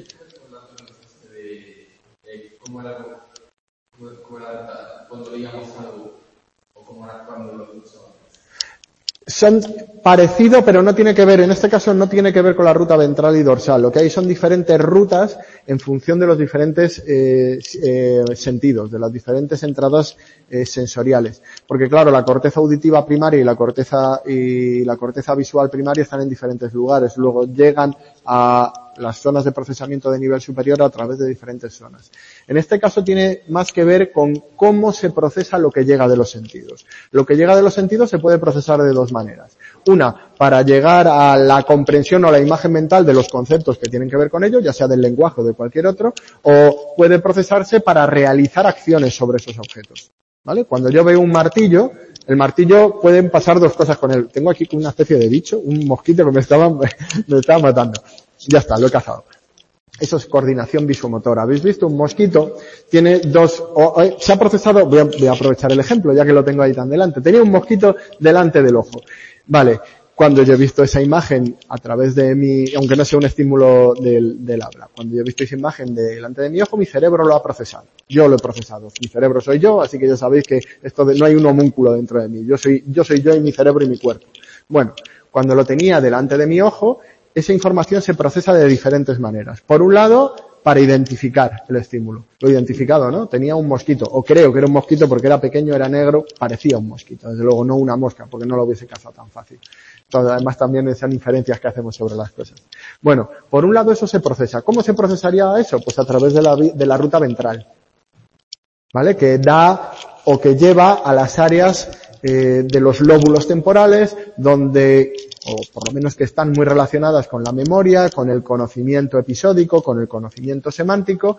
¿Cómo era cuando veíamos algo o cómo era cuando lo usábamos? Son parecido, pero no tiene que ver, en este caso no tiene que ver con la ruta ventral y dorsal. Lo que hay son diferentes rutas en función de los diferentes sentidos, de las diferentes entradas sensoriales. Porque claro, la corteza auditiva primaria y la corteza visual primaria están en diferentes lugares. Luego llegan a las zonas de procesamiento de nivel superior a través de diferentes zonas. En este caso tiene más que ver con cómo se procesa lo que llega de los sentidos. Lo que llega de los sentidos se puede procesar de dos maneras. Una, para llegar a la comprensión o la imagen mental de los conceptos que tienen que ver con ello, ya sea del lenguaje o de cualquier otro, o puede procesarse para realizar acciones sobre esos objetos. ¿Vale? Cuando yo veo un martillo, el martillo pueden pasar dos cosas con él. Tengo aquí una especie de bicho, un mosquito que me estaba matando. Ya está, lo he cazado. Eso es coordinación visomotora. ¿Habéis visto? Un mosquito tiene se ha procesado, voy a aprovechar el ejemplo ya que lo tengo ahí tan delante. Tenía un mosquito delante del ojo. Vale. cuando yo he visto esa imagen a través de aunque no sea un estímulo del habla, cuando yo he visto esa imagen delante de mi ojo, mi cerebro lo ha procesado. Yo lo he procesado. Mi cerebro soy yo, así que ya sabéis que no hay un homúnculo dentro de mí. Yo soy yo y mi cerebro y mi cuerpo. Bueno, cuando lo tenía delante de mi ojo, esa información se procesa de diferentes maneras. Por un lado, para identificar el estímulo. Lo he identificado, ¿no? Tenía un mosquito, o creo que era un mosquito porque era pequeño, era negro, parecía un mosquito. Desde luego no una mosca, porque no lo hubiese cazado tan fácil. Entonces, además también son inferencias que hacemos sobre las cosas. Bueno, por un lado eso se procesa. ¿Cómo se procesaría eso? Pues a través de la ruta ventral. ¿Vale? Que da o que lleva a las áreas de los lóbulos temporales, donde, o por lo menos que están muy relacionadas con la memoria, con el conocimiento episódico, con el conocimiento semántico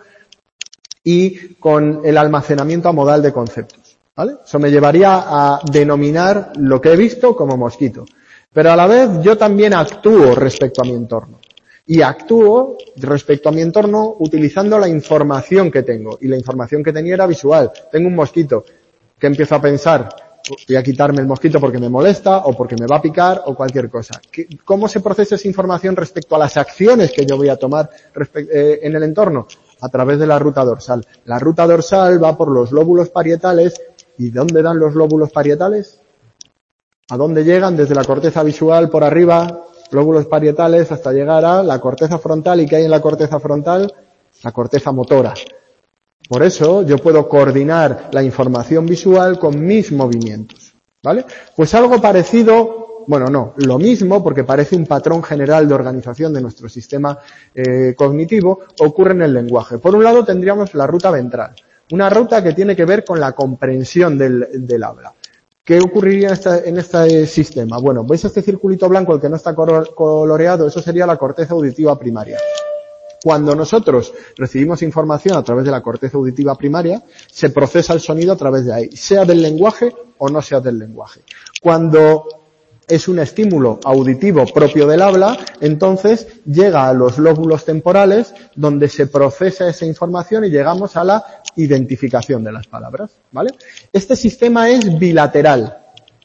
y con el almacenamiento amodal de conceptos. ¿Vale? Eso me llevaría a denominar lo que he visto como mosquito. Pero a la vez yo también actúo respecto a mi entorno. Y actúo respecto a mi entorno utilizando la información que tengo. Y la información que tenía era visual. Tengo un mosquito que empiezo a pensar, voy a quitarme el mosquito porque me molesta o porque me va a picar o cualquier cosa. ¿Cómo se procesa esa información respecto a las acciones que yo voy a tomar en el entorno? A través de la ruta dorsal. La ruta dorsal va por los lóbulos parietales. ¿Y dónde dan los lóbulos parietales? ¿A dónde llegan? Desde la corteza visual por arriba, lóbulos parietales, hasta llegar a la corteza frontal. ¿Y qué hay en la corteza frontal? La corteza motora. Por eso yo puedo coordinar la información visual con mis movimientos. ¿Vale? Pues algo parecido, bueno, no, lo mismo, porque parece un patrón general de organización de nuestro sistema cognitivo, ocurre en el lenguaje. Por un lado tendríamos la ruta ventral. Una ruta que tiene que ver con la comprensión del habla. ¿Qué ocurriría en este sistema? Bueno, ¿veis este circulito blanco, el que no está coloreado? Eso sería la corteza auditiva primaria. Cuando nosotros recibimos información a través de la corteza auditiva primaria, se procesa el sonido a través de ahí, sea del lenguaje o no sea del lenguaje. Cuando es un estímulo auditivo propio del habla, entonces llega a los lóbulos temporales donde se procesa esa información y llegamos a la identificación de las palabras, ¿vale? Este sistema es bilateral.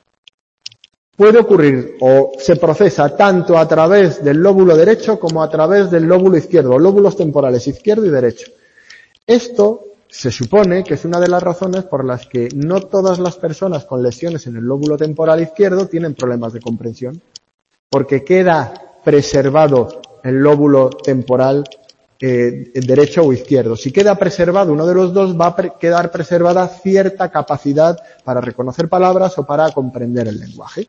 Puede ocurrir o se procesa tanto a través del lóbulo derecho como a través del lóbulo izquierdo, lóbulos temporales izquierdo y derecho. Esto se supone que es una de las razones por las que no todas las personas con lesiones en el lóbulo temporal izquierdo tienen problemas de comprensión, porque queda preservado el lóbulo temporal derecho o izquierdo. Si queda preservado uno de los dos, va a quedar preservada cierta capacidad para reconocer palabras o para comprender el lenguaje.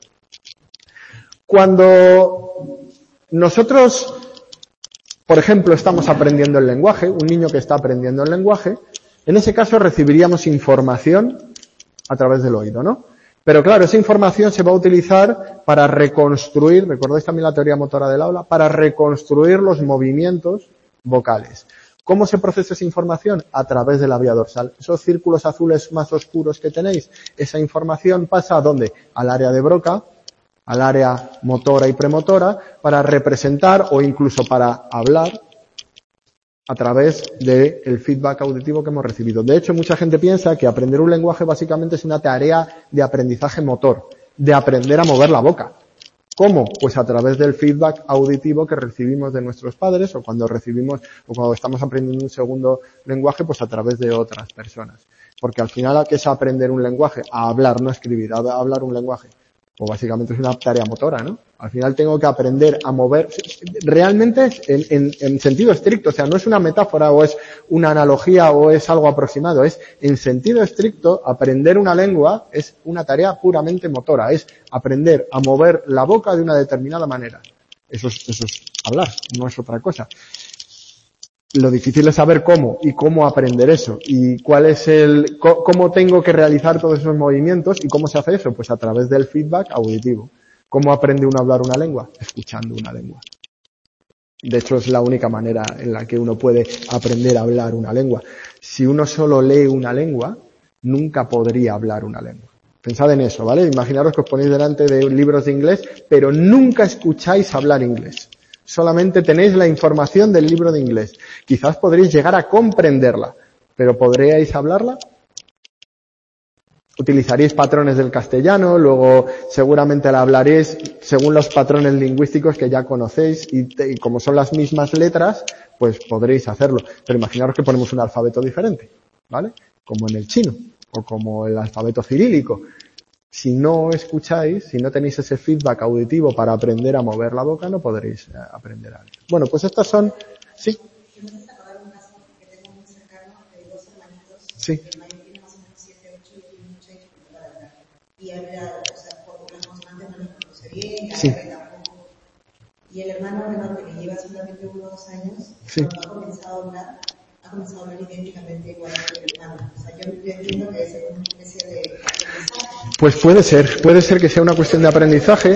Cuando nosotros, por ejemplo, estamos aprendiendo el lenguaje, un niño que está aprendiendo el lenguaje, en ese caso recibiríamos información a través del oído, ¿no? Pero claro, esa información se va a utilizar para reconstruir, ¿recordáis también la teoría motora del habla? Para reconstruir los movimientos vocales. ¿Cómo se procesa esa información? A través de la vía dorsal. Esos círculos azules más oscuros que tenéis, esa información pasa ¿a dónde? Al área de Broca, al área motora y premotora, para representar o incluso para hablar a través del feedback auditivo que hemos recibido. De hecho, mucha gente piensa que aprender un lenguaje básicamente es una tarea de aprendizaje motor, de aprender a mover la boca. ¿Cómo? Pues a través del feedback auditivo que recibimos de nuestros padres o cuando estamos aprendiendo un segundo lenguaje, pues a través de otras personas. Porque al final, ¿qué es aprender un lenguaje? A hablar, no a escribir, a hablar un lenguaje. Pues básicamente es una tarea motora, ¿no? Al final tengo que aprender a mover, realmente en sentido estricto, o sea, no es una metáfora o es una analogía o es algo aproximado, es en sentido estricto, aprender una lengua es una tarea puramente motora, es aprender a mover la boca de una determinada manera. Eso es hablar, no es otra cosa. Lo difícil es saber cómo y cómo aprender eso y cómo tengo que realizar todos esos movimientos y cómo se hace eso, pues a través del feedback auditivo. ¿Cómo aprende uno a hablar una lengua? Escuchando una lengua. De hecho, es la única manera en la que uno puede aprender a hablar una lengua. Si uno solo lee una lengua, nunca podría hablar una lengua. Pensad en eso, ¿vale? Imaginaros que os ponéis delante de libros de inglés, pero nunca escucháis hablar inglés. Solamente tenéis la información del libro de inglés. Quizás podréis llegar a comprenderla, pero ¿podríais hablarla? Utilizaréis patrones del castellano, luego seguramente la hablaréis según los patrones lingüísticos que ya conocéis y como son las mismas letras, pues podréis hacerlo. Pero imaginaros que ponemos un alfabeto diferente, ¿vale? Como en el chino o como el alfabeto cirílico. Si no escucháis, si no tenéis ese feedback auditivo para aprender a mover la boca, no podréis aprender algo. Bueno, pues estas son... Sí. Sí. Y habla, o sea, porque las consonantes no las conoce bien, sí. Tampoco. Y el hermano menor que lleva solamente 1 o 2 años, sí. cuando ha comenzado a hablar idénticamente igual que el hermano. O sea, yo entiendo que es una especie de aprendizaje. Pues puede ser que sea una cuestión de aprendizaje.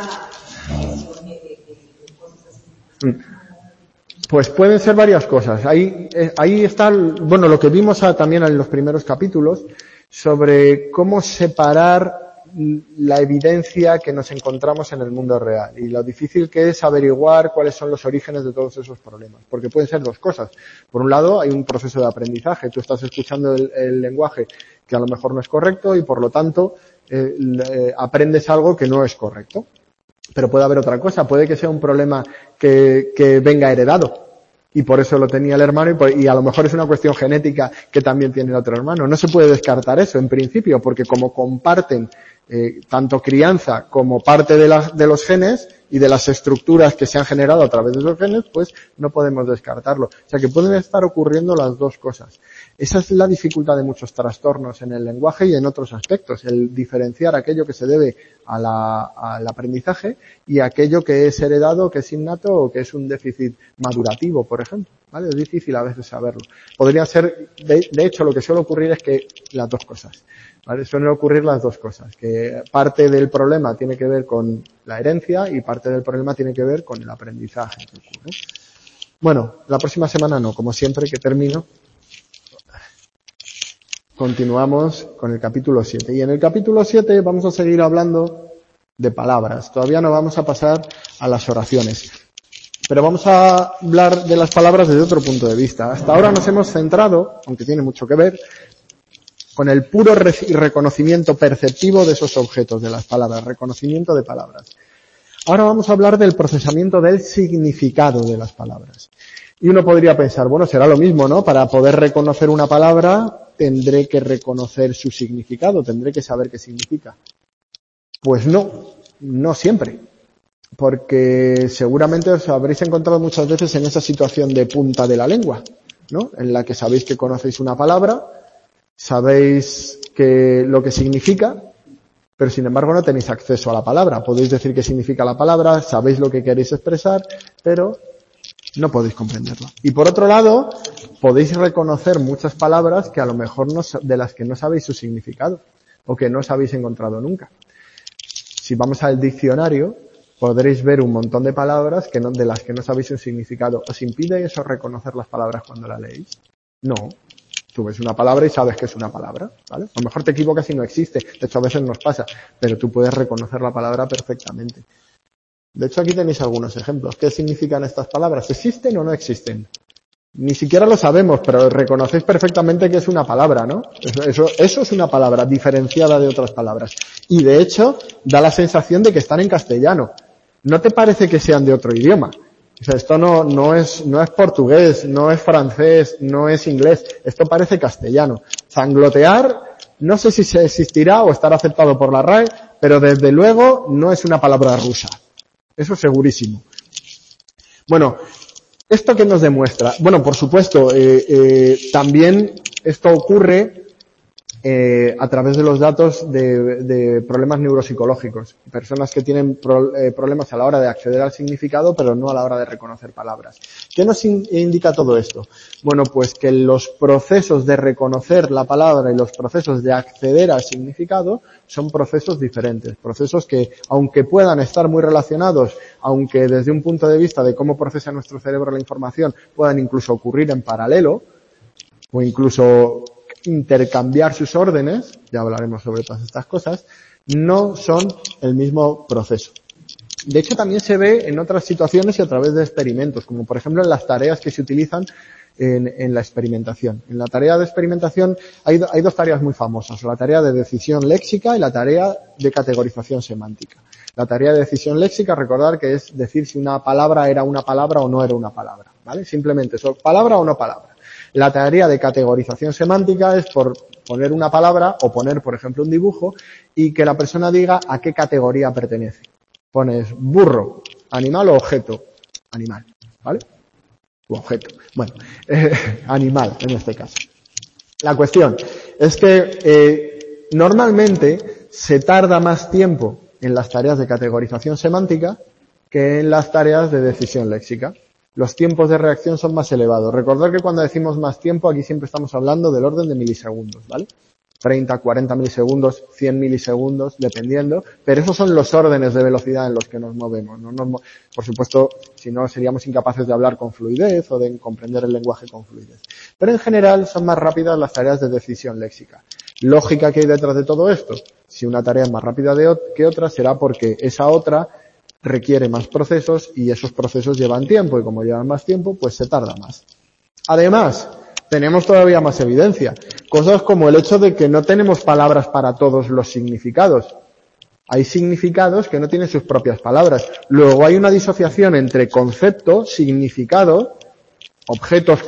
Pues pueden ser varias cosas. Ahí está, bueno, lo que vimos también en los primeros capítulos, sobre cómo separar la evidencia que nos encontramos en el mundo real y lo difícil que es averiguar cuáles son los orígenes de todos esos problemas. Porque pueden ser dos cosas. Por un lado, hay un proceso de aprendizaje. Tú estás escuchando el lenguaje que a lo mejor no es correcto y por lo tanto aprendes algo que no es correcto. Pero puede haber otra cosa. Puede que sea un problema que venga heredado. Y por eso lo tenía el hermano y a lo mejor es una cuestión genética que también tiene el otro hermano. No se puede descartar eso en principio porque como comparten tanto crianza como parte de los genes y de las estructuras que se han generado a través de esos genes, pues no podemos descartarlo. O sea que pueden estar ocurriendo las dos cosas. Esa es la dificultad de muchos trastornos en el lenguaje y en otros aspectos, el diferenciar aquello que se debe al aprendizaje y aquello que es heredado, que es innato o que es un déficit madurativo, por ejemplo. ¿Vale? Es difícil a veces saberlo. Podría ser, de hecho, lo que suele ocurrir es que las dos cosas. ¿Vale? Suelen ocurrir las dos cosas, que parte del problema tiene que ver con la herencia y parte del problema tiene que ver con el aprendizaje que ocurre. Bueno, la próxima semana no, como siempre que termino, continuamos con el capítulo 7. Y en el capítulo 7 vamos a seguir hablando de palabras. Todavía no vamos a pasar a las oraciones. Pero vamos a hablar de las palabras desde otro punto de vista. Hasta ahora nos hemos centrado, aunque tiene mucho que ver, con el puro reconocimiento perceptivo de esos objetos, de las palabras, reconocimiento de palabras. Ahora vamos a hablar del procesamiento del significado de las palabras. Y uno podría pensar, bueno, será lo mismo, ¿no? Para poder reconocer una palabra, tendré que reconocer su significado, tendré que saber qué significa. Pues no siempre. Porque seguramente os habréis encontrado muchas veces en esa situación de punta de la lengua, ¿no? En la que sabéis que conocéis una palabra, sabéis lo que significa, pero sin embargo no tenéis acceso a la palabra. Podéis decir qué significa la palabra, sabéis lo que queréis expresar, pero no podéis comprenderlo. Y por otro lado, podéis reconocer muchas palabras que a lo mejor de las que no sabéis su significado o que no os habéis encontrado nunca. Si vamos al diccionario, podréis ver un montón de palabras de las que no sabéis su significado. ¿Os impide eso reconocer las palabras cuando la leéis? No. Tú ves una palabra y sabes que es una palabra, ¿vale? A lo mejor te equivocas y no existe. De hecho, a veces nos pasa. Pero tú puedes reconocer la palabra perfectamente. De hecho, aquí tenéis algunos ejemplos. ¿Qué significan estas palabras? ¿Existen o no existen? Ni siquiera lo sabemos, pero reconocéis perfectamente que es una palabra, ¿no? Eso es una palabra diferenciada de otras palabras. Y de hecho, da la sensación de que están en castellano. ¿No te parece que sean de otro idioma? O sea, esto no es portugués, no es francés, no es inglés. Esto parece castellano. Zanglotear, no sé si se existirá o estará aceptado por la RAE, pero desde luego no es una palabra rusa. Eso segurísimo. Bueno, ¿esto qué nos demuestra? Bueno, por supuesto, también esto ocurre a través de los datos de problemas neuropsicológicos. Personas que tienen problemas a la hora de acceder al significado, pero no a la hora de reconocer palabras. ¿Qué nos indica todo esto? Bueno, pues que los procesos de reconocer la palabra y los procesos de acceder al significado son procesos diferentes. Procesos que, aunque puedan estar muy relacionados, aunque desde un punto de vista de cómo procesa nuestro cerebro la información, puedan incluso ocurrir en paralelo, o incluso intercambiar sus órdenes, ya hablaremos sobre todas estas cosas, no son el mismo proceso. De hecho, también se ve en otras situaciones y a través de experimentos, como por ejemplo en las tareas que se utilizan en la experimentación. En la tarea de experimentación hay dos tareas muy famosas, la tarea de decisión léxica y la tarea de categorización semántica. La tarea de decisión léxica, recordar que es decir si una palabra era una palabra o no era una palabra, ¿vale? Simplemente eso, palabra o no palabra. La tarea de categorización semántica es por poner una palabra o poner, por ejemplo, un dibujo y que la persona diga a qué categoría pertenece. Pones burro, animal o objeto, animal, ¿vale? O objeto. Bueno, animal en este caso. La cuestión es que normalmente se tarda más tiempo en las tareas de categorización semántica que en las tareas de decisión léxica. Los tiempos de reacción son más elevados. Recordad que cuando decimos más tiempo, aquí siempre estamos hablando del orden de milisegundos, ¿vale? 30, 40 milisegundos, 100 milisegundos, dependiendo, pero esos son los órdenes de velocidad en los que nos movemos. Por supuesto, si no seríamos incapaces de hablar con fluidez o de comprender el lenguaje con fluidez. Pero en general son más rápidas las tareas de decisión léxica. Lógica que hay detrás de todo esto. Si una tarea es más rápida que otra, será porque esa otra requiere más procesos y esos procesos llevan tiempo y como llevan más tiempo, pues se tarda más. Además, tenemos todavía más evidencia. Cosas como el hecho de que no tenemos palabras para todos los significados. Hay significados que no tienen sus propias palabras. Luego hay una disociación entre concepto, significado, objetos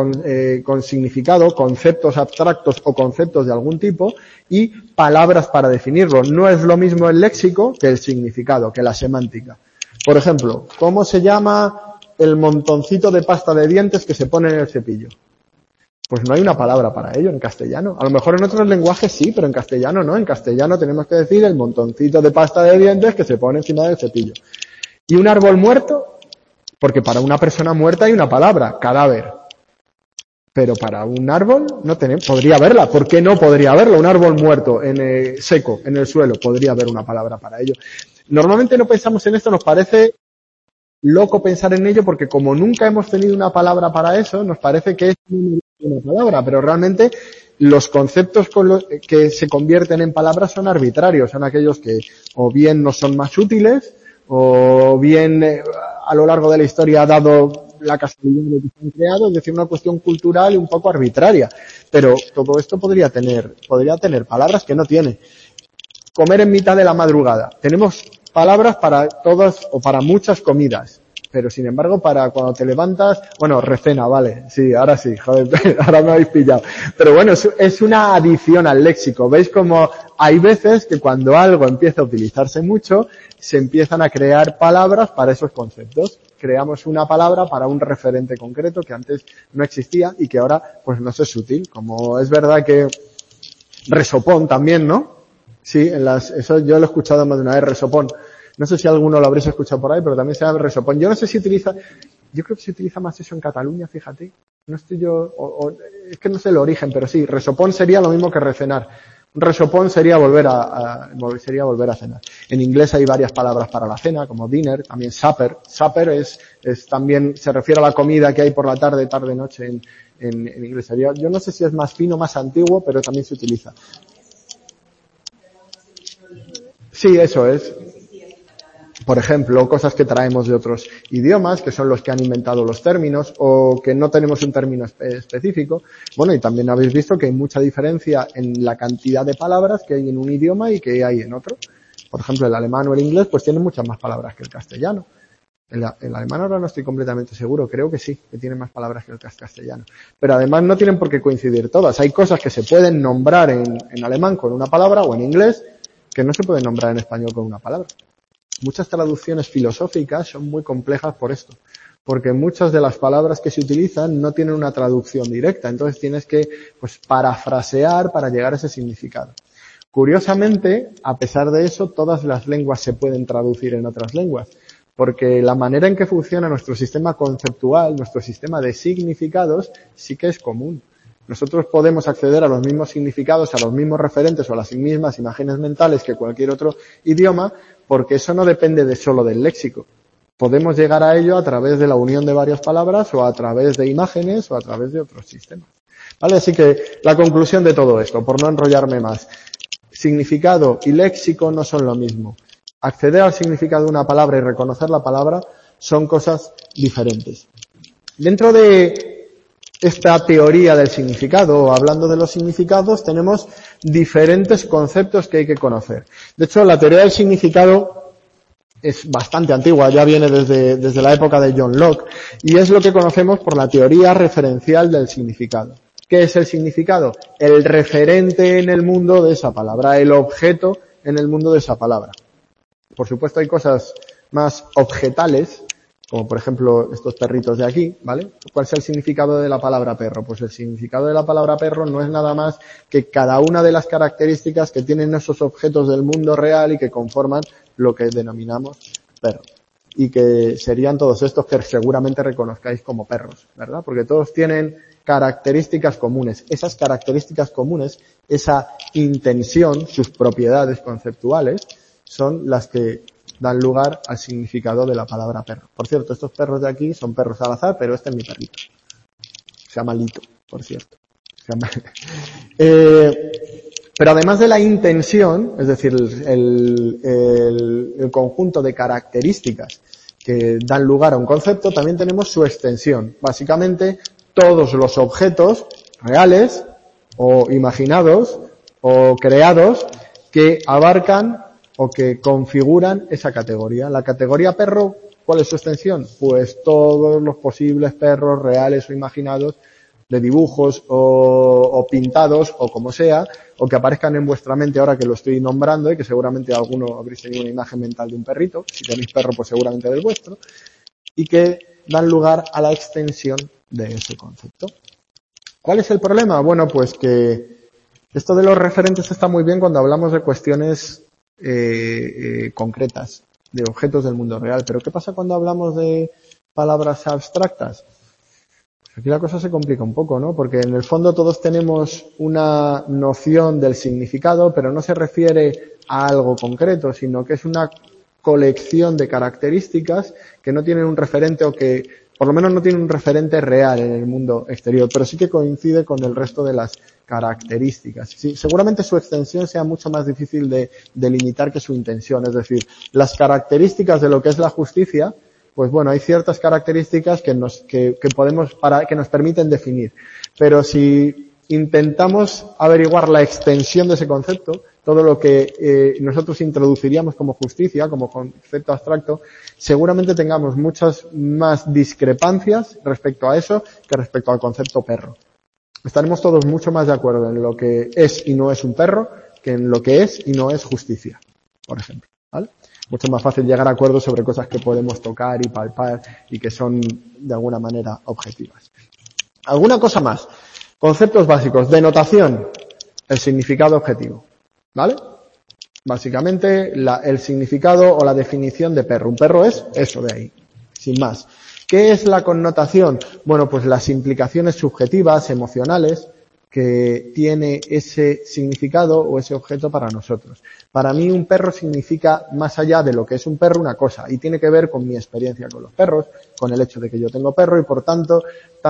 con significado, conceptos abstractos o conceptos de algún tipo y palabras para definirlo. No es lo mismo el léxico que el significado, que la semántica. Por ejemplo, ¿cómo se llama el montoncito de pasta de dientes que se pone en el cepillo? Pues no hay una palabra para ello en castellano. A lo mejor en otros lenguajes sí, pero en castellano no. En castellano tenemos que decir el montoncito de pasta de dientes que se pone encima del cepillo. ¿Y un árbol muerto? Porque para una persona muerta hay una palabra, cadáver. Pero para un árbol no tenemos, podría haberla. ¿Por qué no podría haberla? Un árbol muerto, seco, en el suelo, podría haber una palabra para ello. Normalmente no pensamos en esto, nos parece loco pensar en ello porque como nunca hemos tenido una palabra para eso, nos parece que es una palabra, pero realmente los conceptos que se convierten en palabras son arbitrarios, son aquellos que o bien no son más útiles o bien a lo largo de la historia ha dado la casualidad de que se han creado, es decir, una cuestión cultural y un poco arbitraria. Pero todo esto podría tener palabras que no tiene. Comer en mitad de la madrugada. Tenemos palabras para todas o para muchas comidas. Pero sin embargo, para cuando te levantas, bueno, recena, vale, sí, ahora sí, joder, ahora me habéis pillado. Pero bueno, es una adición al léxico. ¿Veis cómo hay veces que cuando algo empieza a utilizarse mucho, se empiezan a crear palabras para esos conceptos? Creamos una palabra para un referente concreto que antes no existía y que ahora, pues nos es útil. Como es verdad que resopón también, ¿no? Sí, eso yo lo he escuchado más de una vez, resopón. No sé si alguno lo habréis escuchado por ahí, pero también se llama resopón. Yo no sé si yo creo que se utiliza más eso en Cataluña, fíjate. No estoy es que no sé el origen, pero sí, resopón sería lo mismo que recenar. Un resopón sería volver a cenar. En inglés hay varias palabras para la cena, como dinner, también supper. Supper es también, se refiere a la comida que hay por la tarde, noche en inglés. Yo no sé si es más fino, más antiguo, pero también se utiliza. Sí, eso es. Por ejemplo, cosas que traemos de otros idiomas, que son los que han inventado los términos, o que no tenemos un término específico. Bueno, y también habéis visto que hay mucha diferencia en la cantidad de palabras que hay en un idioma y que hay en otro. Por ejemplo, el alemán o el inglés, pues tienen muchas más palabras que el castellano. El alemán ahora no estoy completamente seguro, creo que sí, que tiene más palabras que el castellano. Pero además no tienen por qué coincidir todas. Hay cosas que se pueden nombrar en alemán con una palabra o en inglés que no se pueden nombrar en español con una palabra. Muchas traducciones filosóficas son muy complejas por esto, porque muchas de las palabras que se utilizan no tienen una traducción directa, entonces tienes que parafrasear para llegar a ese significado. Curiosamente, a pesar de eso, todas las lenguas se pueden traducir en otras lenguas, porque la manera en que funciona nuestro sistema conceptual, nuestro sistema de significados, sí que es común. Nosotros podemos acceder a los mismos significados, a los mismos referentes o a las mismas imágenes mentales que cualquier otro idioma, porque eso no depende solo del léxico. Podemos llegar a ello a través de la unión de varias palabras o a través de imágenes o a través de otros sistemas. ¿Vale? Así que la conclusión de todo esto, por no enrollarme más, significado y léxico no son lo mismo. Acceder al significado de una palabra y reconocer la palabra son cosas diferentes. Dentro de esta teoría del significado, o hablando de los significados, tenemos diferentes conceptos que hay que conocer. De hecho, la teoría del significado es bastante antigua, ya viene desde la época de John Locke, y es lo que conocemos por la teoría referencial del significado. ¿Qué es el significado? El referente en el mundo de esa palabra, el objeto en el mundo de esa palabra. Por supuesto, hay cosas más objetales, como por ejemplo estos perritos de aquí, ¿vale? ¿Cuál es el significado de la palabra perro? Pues el significado de la palabra perro no es nada más que cada una de las características que tienen esos objetos del mundo real y que conforman lo que denominamos perro. Y que serían todos estos que seguramente reconozcáis como perros, ¿verdad? Porque todos tienen características comunes. Esas características comunes, esa intención, sus propiedades conceptuales, son las que dan lugar al significado de la palabra perro. Por cierto, estos perros de aquí son perros al azar, pero este es mi perrito. Se llama Lito, por cierto. Pero además de la intención, es decir, el conjunto de características que dan lugar a un concepto, también tenemos su extensión. Básicamente, todos los objetos reales o imaginados o creados que abarcan o que configuran esa categoría. La categoría perro, ¿cuál es su extensión? Pues todos los posibles perros reales o imaginados de dibujos o pintados o como sea, o que aparezcan en vuestra mente ahora que lo estoy nombrando y que seguramente alguno habréis tenido una imagen mental de un perrito, si tenéis perro pues seguramente del vuestro, y que dan lugar a la extensión de ese concepto. ¿Cuál es el problema? Bueno, pues que esto de los referentes está muy bien cuando hablamos de cuestiones concretas, de objetos del mundo real, pero ¿qué pasa cuando hablamos de palabras abstractas? Pues aquí la cosa se complica un poco, ¿no? Porque en el fondo todos tenemos una noción del significado, pero no se refiere a algo concreto, sino que es una colección de características que no tienen un referente o que por lo menos no tienen un referente real en el mundo exterior, pero sí que coincide con el resto de las características. Sí, seguramente su extensión sea mucho más difícil de delimitar que su intención, es decir, las características de lo que es la justicia, pues bueno, hay ciertas características que nos permiten definir, pero si intentamos averiguar la extensión de ese concepto, todo lo que nosotros introduciríamos como justicia, como concepto abstracto, seguramente tengamos muchas más discrepancias respecto a eso que respecto al concepto perro. Estaremos todos mucho más de acuerdo en lo que es y no es un perro que en lo que es y no es justicia, por ejemplo, ¿vale? Mucho más fácil llegar a acuerdos sobre cosas que podemos tocar y palpar y que son de alguna manera objetivas. ¿Alguna cosa más? Conceptos básicos. Denotación. El significado objetivo. ¿Vale? Básicamente el significado o la definición de perro. Un perro es eso de ahí. Sin más. ¿Qué es la connotación? Bueno, pues las implicaciones subjetivas, emocionales, que tiene ese significado o ese objeto para nosotros. Para mí un perro significa, más allá de lo que es un perro, una cosa, y tiene que ver con mi experiencia con los perros, con el hecho de que yo tengo perro y por tanto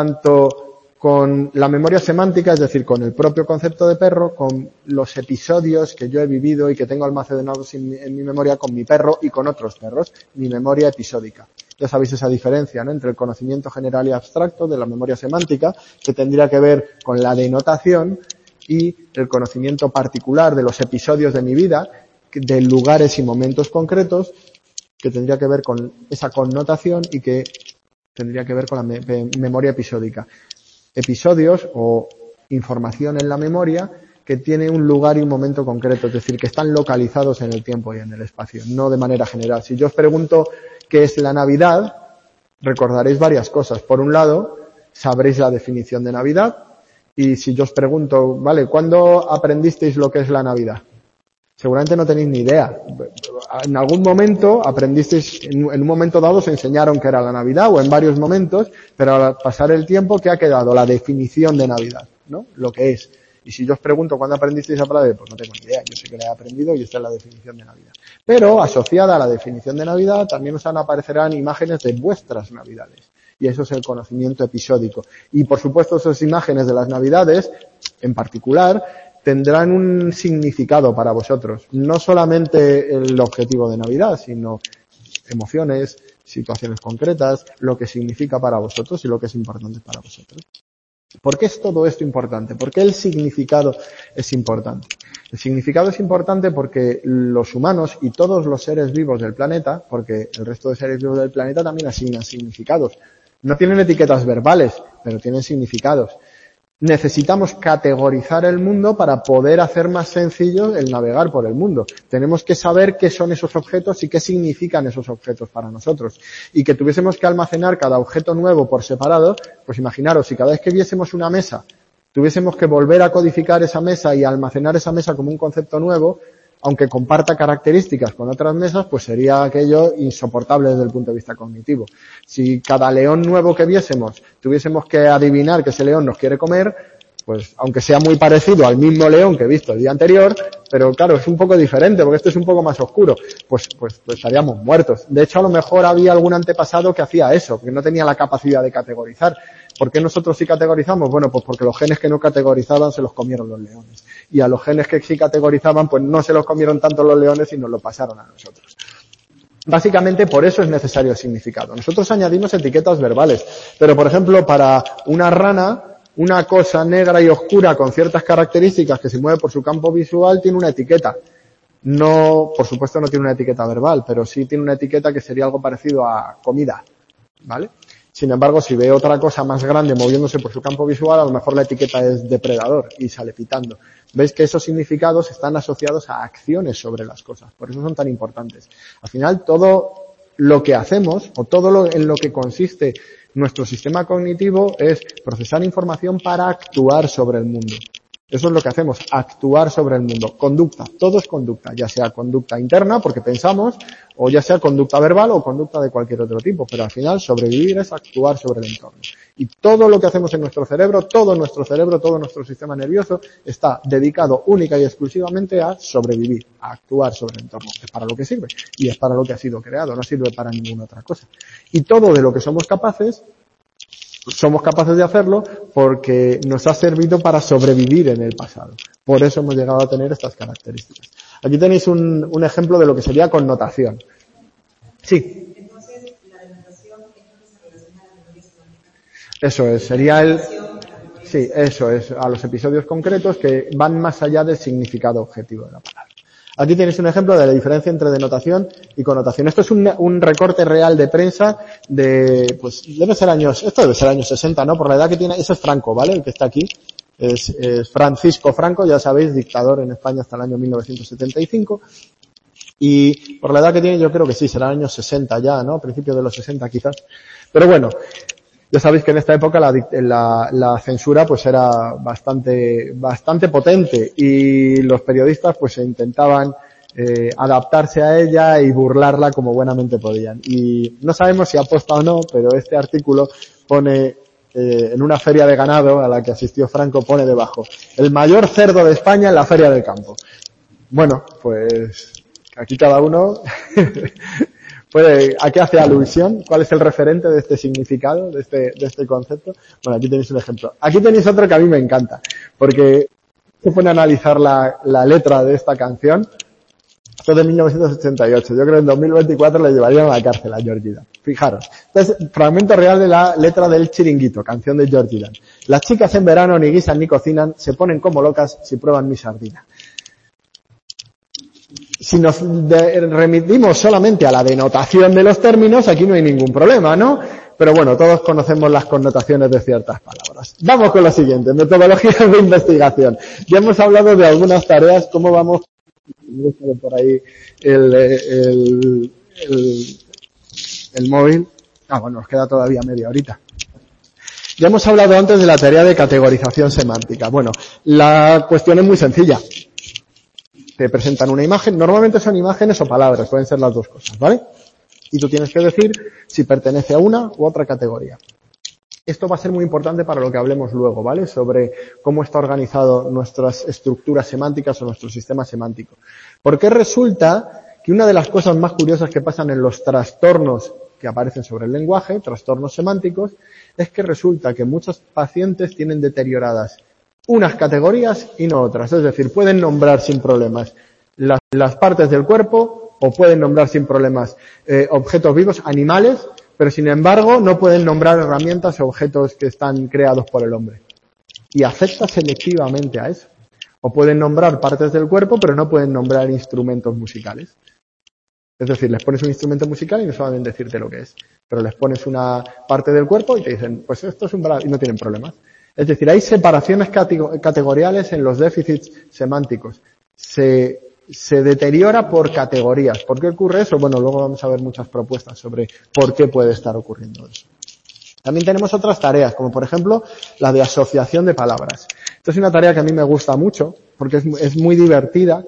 con la memoria semántica, es decir, con el propio concepto de perro, con los episodios que yo he vivido y que tengo almacenados en mi memoria con mi perro y con otros perros, mi memoria episódica. Ya sabéis esa diferencia, ¿no?, entre el conocimiento general y abstracto de la memoria semántica, que tendría que ver con la denotación, y el conocimiento particular de los episodios de mi vida, de lugares y momentos concretos, que tendría que ver con esa connotación y que tendría que ver con la memoria episódica. Episodios o información en la memoria que tiene un lugar y un momento concreto, es decir, que están localizados en el tiempo y en el espacio, no de manera general. Si yo os pregunto qué es la Navidad, recordaréis varias cosas. Por un lado, sabréis la definición de Navidad, y si yo os pregunto, vale, ¿cuándo aprendisteis lo que es la Navidad? Seguramente no tenéis ni idea. En algún momento aprendisteis, en un momento dado os enseñaron que era la Navidad, o en varios momentos, pero al pasar el tiempo, ¿qué ha quedado? La definición de Navidad, ¿no? Lo que es. Y si yo os pregunto cuándo aprendisteis a hablar, pues no tengo ni idea. Yo sé que la he aprendido y esta es la definición de Navidad. Pero asociada a la definición de Navidad también os aparecerán imágenes de vuestras Navidades. Y eso es el conocimiento episódico. Y por supuesto esas imágenes de las Navidades, en particular, tendrán un significado para vosotros. No solamente el objetivo de Navidad, sino emociones, situaciones concretas, lo que significa para vosotros y lo que es importante para vosotros. ¿Por qué es todo esto importante? ¿Por qué el significado es importante? El significado es importante porque los humanos y todos los seres vivos del planeta, porque el resto de seres vivos del planeta también asignan significados. No tienen etiquetas verbales, pero tienen significados. Necesitamos categorizar el mundo para poder hacer más sencillo el navegar por el mundo. Tenemos que saber qué son esos objetos y qué significan esos objetos para nosotros. Y que tuviésemos que almacenar cada objeto nuevo por separado, pues imaginaros, si cada vez que viésemos una mesa, tuviésemos que volver a codificar esa mesa y almacenar esa mesa como un concepto nuevo, aunque comparta características con otras mesas, pues sería aquello insoportable desde el punto de vista cognitivo. Si cada león nuevo que viésemos tuviésemos que adivinar que ese león nos quiere comer, pues aunque sea muy parecido al mismo león que he visto el día anterior, pero claro, es un poco diferente porque este es un poco más oscuro, pues estaríamos muertos. De hecho, a lo mejor había algún antepasado que hacía eso, porque no tenía la capacidad de categorizar. ¿Por qué nosotros sí categorizamos? Bueno, pues porque los genes que no categorizaban se los comieron los leones. Y a los genes que sí categorizaban, pues no se los comieron tanto los leones y nos lo pasaron a nosotros. Básicamente por eso es necesario el significado. Nosotros añadimos etiquetas verbales, pero por ejemplo para una rana, una cosa negra y oscura con ciertas características que se mueve por su campo visual tiene una etiqueta. No, por supuesto no tiene una etiqueta verbal, pero sí tiene una etiqueta que sería algo parecido a comida, ¿vale? Sin embargo, si ve otra cosa más grande moviéndose por su campo visual, a lo mejor la etiqueta es depredador y sale pitando. Veis que esos significados están asociados a acciones sobre las cosas, por eso son tan importantes. Al final, todo lo que hacemos, o todo en lo que consiste nuestro sistema cognitivo, es procesar información para actuar sobre el mundo. Eso es lo que hacemos, actuar sobre el mundo. Conducta, todo es conducta, ya sea conducta interna, porque pensamos, o ya sea conducta verbal o conducta de cualquier otro tipo, pero al final sobrevivir es actuar sobre el entorno. Y todo lo que hacemos en nuestro cerebro, todo nuestro sistema nervioso, está dedicado única y exclusivamente a sobrevivir, a actuar sobre el entorno. Es para lo que sirve, y es para lo que ha sido creado, no sirve para ninguna otra cosa. Y todo de lo que somos capaces de hacerlo porque nos ha servido para sobrevivir en el pasado. Por eso hemos llegado a tener estas características. Aquí tenéis un ejemplo de lo que sería connotación. Sí. Entonces, la denotación es lo que se relaciona a la memoria semántica. Eso es, sería el... Sí, eso es, a los episodios concretos que van más allá del significado objetivo de la palabra. Aquí tenéis un ejemplo de la diferencia entre denotación y connotación. Esto es un recorte real de prensa de, pues, debe ser años 60, ¿no? Por la edad que tiene, ese es Franco, ¿vale? El que está aquí. Es Francisco Franco, ya sabéis, dictador en España hasta el año 1975. Y por la edad que tiene, yo creo que sí, será años 60 ya, ¿no? Principios de los 60 quizás. Pero bueno, ya sabéis que en esta época la censura pues era bastante potente y los periodistas pues intentaban adaptarse a ella y burlarla como buenamente podían. Y no sabemos si aposta o no, pero este artículo pone en una feria de ganado a la que asistió Franco, pone debajo: el mayor cerdo de España en la feria del campo. Bueno, pues aquí cada uno ¿a qué hace alusión? ¿Cuál es el referente de este significado, de este concepto? Bueno, aquí tenéis un ejemplo. Aquí tenéis otro que a mí me encanta, porque se pone a analizar la letra de esta canción. Esto es de 1988. Yo creo que en 2024 le llevarían a la cárcel a Georgie Dan. Fijaros. Este es fragmento real de la letra del Chiringuito, canción de Georgie Dan. Las chicas en verano ni guisan ni cocinan, se ponen como locas si prueban mi sardina. Si nos remitimos solamente a la denotación de los términos, aquí no hay ningún problema, ¿no? Pero bueno, todos conocemos las connotaciones de ciertas palabras. Vamos con lo siguiente, metodologías de investigación. Ya hemos hablado de algunas tareas, cómo vamos por ahí el móvil. Bueno, nos queda todavía media horita. Ya hemos hablado antes de la tarea de categorización semántica. Bueno, la cuestión es muy sencilla. Te presentan una imagen, normalmente son imágenes o palabras, pueden ser las dos cosas, ¿vale? Y tú tienes que decir si pertenece a una u otra categoría. Esto va a ser muy importante para lo que hablemos luego, ¿vale? Sobre cómo está organizado nuestras estructuras semánticas o nuestro sistema semántico. Porque resulta que una de las cosas más curiosas que pasan en los trastornos que aparecen sobre el lenguaje, trastornos semánticos, es que resulta que muchos pacientes tienen deterioradas unas categorías y no otras. Es decir, pueden nombrar sin problemas las partes del cuerpo o pueden nombrar sin problemas objetos vivos, animales, pero sin embargo no pueden nombrar herramientas o objetos que están creados por el hombre. y afecta selectivamente a eso. O pueden nombrar partes del cuerpo, pero no pueden nombrar instrumentos musicales. Es decir, les pones un instrumento musical y no saben decirte lo que es. Pero les pones una parte del cuerpo y te dicen, pues esto es un y no tienen problemas. Es decir, hay separaciones categoriales en los déficits semánticos. Se deteriora por categorías. ¿Por qué ocurre eso? Bueno, luego vamos a ver muchas propuestas sobre por qué puede estar ocurriendo eso. También tenemos otras tareas, como por ejemplo la de asociación de palabras. Esto es una tarea que a mí me gusta mucho, porque es muy divertida.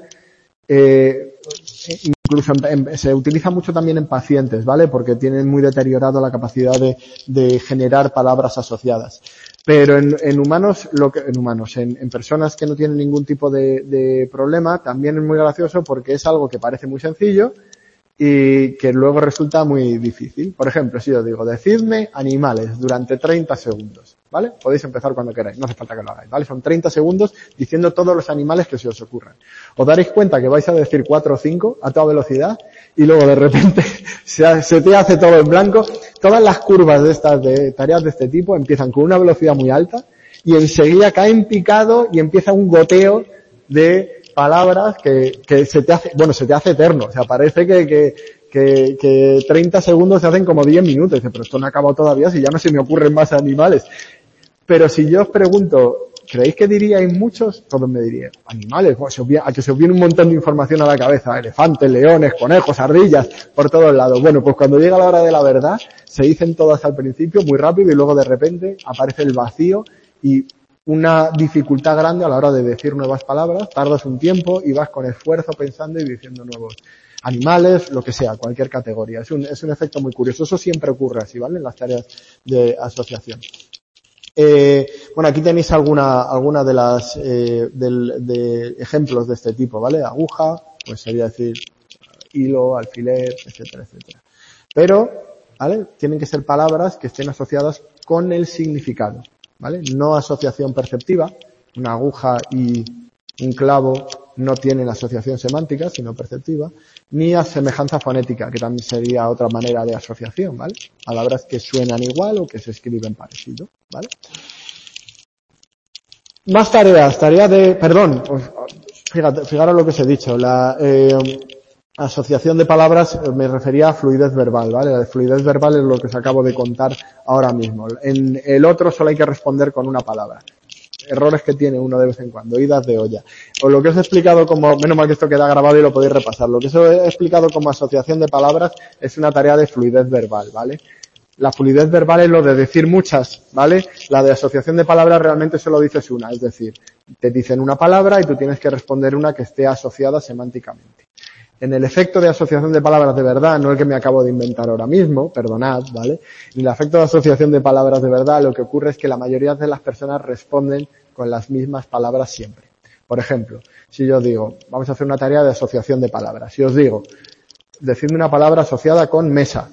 Incluso se utiliza mucho también en pacientes, ¿vale? Porque tienen muy deteriorado la capacidad de generar palabras asociadas. Pero en humanos, en personas que no tienen ningún tipo de problema, también es muy gracioso porque es algo que parece muy sencillo y que luego resulta muy difícil. Por ejemplo, si yo digo, decidme animales durante 30 segundos, ¿vale? Podéis empezar cuando queráis, no hace falta que lo hagáis, ¿vale? Son 30 segundos diciendo todos los animales que se os ocurran. Os daréis cuenta que vais a decir 4 o 5 a toda velocidad y luego de repente se te hace todo en blanco. Todas las curvas de tareas de este tipo empiezan con una velocidad muy alta y enseguida caen picado y empieza un goteo de palabras que se te hace eterno. O sea, parece que 30 segundos se hacen como 10 minutos. Dice, pero esto no ha acabado todavía si ya no se me ocurren más animales. Pero si yo os pregunto, ¿creéis que diríais muchos? Todos me dirían, animales, a que se os viene un montón de información a la cabeza, elefantes, leones, conejos, ardillas, por todos lados. Bueno, pues cuando llega la hora de la verdad, se dicen todas al principio muy rápido y luego de repente aparece el vacío y una dificultad grande a la hora de decir nuevas palabras, tardas un tiempo y vas con esfuerzo pensando y diciendo nuevos animales, lo que sea, cualquier categoría. Es un efecto muy curioso. Eso siempre ocurre así, ¿vale? En las tareas de asociación. Bueno, aquí tenéis alguna de las de ejemplos de este tipo, ¿vale? Aguja, pues sería decir hilo, alfiler, etcétera, etcétera. Pero, ¿vale? Tienen que ser palabras que estén asociadas con el significado, ¿vale? No asociación perceptiva. Una aguja y un clavo no tienen asociación semántica, sino perceptiva, ni a semejanza fonética, que también sería otra manera de asociación, ¿vale? Palabras que suenan igual o que se escriben parecido, ¿vale? Más tareas, pues, fijaros lo que os he dicho, la asociación de palabras me refería a fluidez verbal, ¿vale? La fluidez verbal es lo que os acabo de contar ahora mismo. En el otro solo hay que responder con una palabra. Errores que tiene uno de vez en cuando, idas de olla. O lo que os he explicado como, menos mal que esto queda grabado y lo podéis repasar, lo que os he explicado como asociación de palabras es una tarea de fluidez verbal, ¿vale? La fluidez verbal es lo de decir muchas, ¿vale? La de asociación de palabras realmente solo dices una, es decir, te dicen una palabra y tú tienes que responder una que esté asociada semánticamente. En el efecto de asociación de palabras de verdad, no el que me acabo de inventar ahora mismo, perdonad, ¿vale? En el efecto de asociación de palabras de verdad, lo que ocurre es que la mayoría de las personas responden con las mismas palabras siempre. Por ejemplo, si yo digo, vamos a hacer una tarea de asociación de palabras. Si os digo, decidme una palabra asociada con mesa.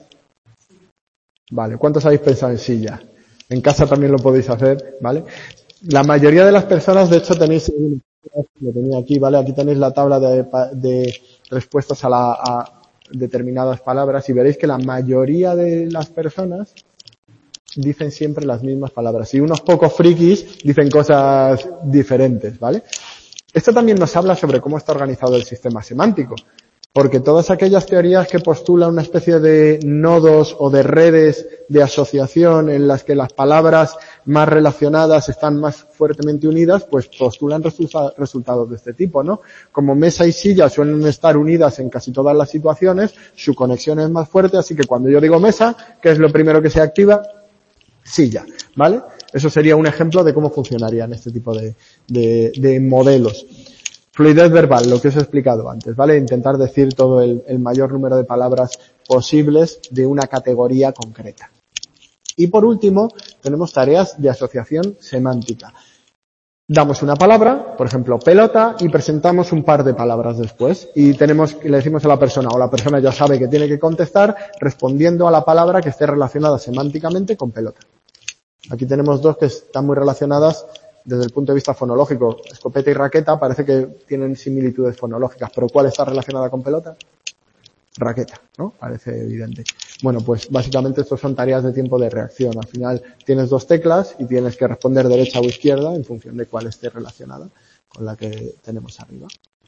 Vale, ¿cuántos habéis pensado en silla? En casa también lo podéis hacer, ¿vale? La mayoría de las personas, de hecho, tenéis, lo tenía aquí, ¿vale? Aquí tenéis la tabla de respuestas a determinadas palabras y veréis que la mayoría de las personas dicen siempre las mismas palabras. Y unos pocos frikis dicen cosas diferentes, ¿vale? Esto también nos habla sobre cómo está organizado el sistema semántico. Porque todas aquellas teorías que postulan una especie de nodos o de redes de asociación en las que las palabras más relacionadas están más fuertemente unidas, pues postulan resultados de este tipo, ¿no? Como mesa y silla suelen estar unidas en casi todas las situaciones, su conexión es más fuerte, así que cuando yo digo mesa, ¿qué es lo primero que se activa? Silla, ¿vale? Eso sería un ejemplo de cómo funcionarían este tipo de modelos. Fluidez verbal, lo que os he explicado antes, ¿vale? Intentar decir todo el mayor número de palabras posibles de una categoría concreta. Y por último, tenemos tareas de asociación semántica. Damos una palabra, por ejemplo, pelota, y presentamos un par de palabras después. Y le decimos a la persona, o la persona ya sabe que tiene que contestar, respondiendo a la palabra que esté relacionada semánticamente con pelota. Aquí tenemos dos que están muy relacionadas desde el punto de vista fonológico. Escopeta y raqueta parece que tienen similitudes fonológicas, pero ¿cuál está relacionada con pelota? Raqueta, ¿no? Parece evidente. Bueno, pues básicamente estos son tareas de tiempo de reacción. Al final tienes dos teclas y tienes que responder derecha o izquierda en función de cuál esté relacionada con la que tenemos arriba.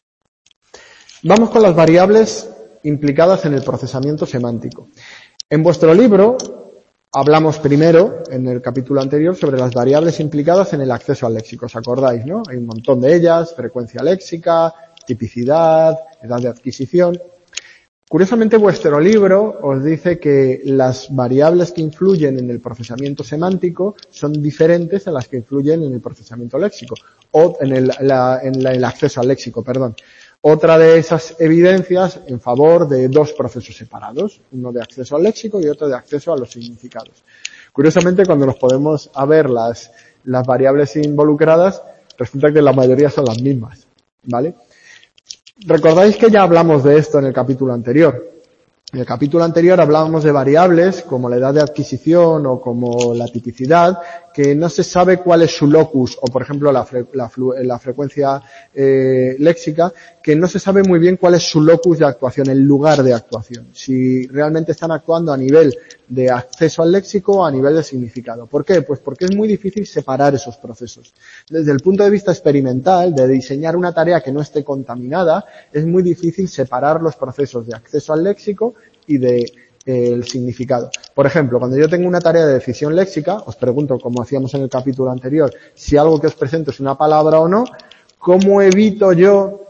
Vamos con las variables implicadas en el procesamiento semántico. En vuestro libro hablamos primero, en el capítulo anterior, sobre las variables implicadas en el acceso al léxico. ¿Os acordáis, no? Hay un montón de ellas: frecuencia léxica, tipicidad, edad de adquisición. Curiosamente, vuestro libro os dice que las variables que influyen en el procesamiento semántico son diferentes a las que influyen en el procesamiento léxico, o en el acceso al léxico, perdón. Otra de esas evidencias en favor de dos procesos separados, uno de acceso al léxico y otro de acceso a los significados. Curiosamente, cuando nos podemos a ver las variables involucradas, resulta que la mayoría son las mismas, ¿vale? Recordáis que ya hablamos de esto en el capítulo anterior. En el capítulo anterior hablábamos de variables como la edad de adquisición o como la tipicidad, que no se sabe cuál es su locus, o por ejemplo la frecuencia léxica, que no se sabe muy bien cuál es su locus de actuación, el lugar de actuación. Si realmente están actuando a nivel de acceso al léxico o a nivel de significado. ¿Por qué? Pues porque es muy difícil separar esos procesos. Desde el punto de vista experimental, de diseñar una tarea que no esté contaminada, es muy difícil separar los procesos de acceso al léxico y de el significado. Por ejemplo, cuando yo tengo una tarea de decisión léxica, os pregunto, como hacíamos en el capítulo anterior, si algo que os presento es una palabra o no, ¿cómo evito yo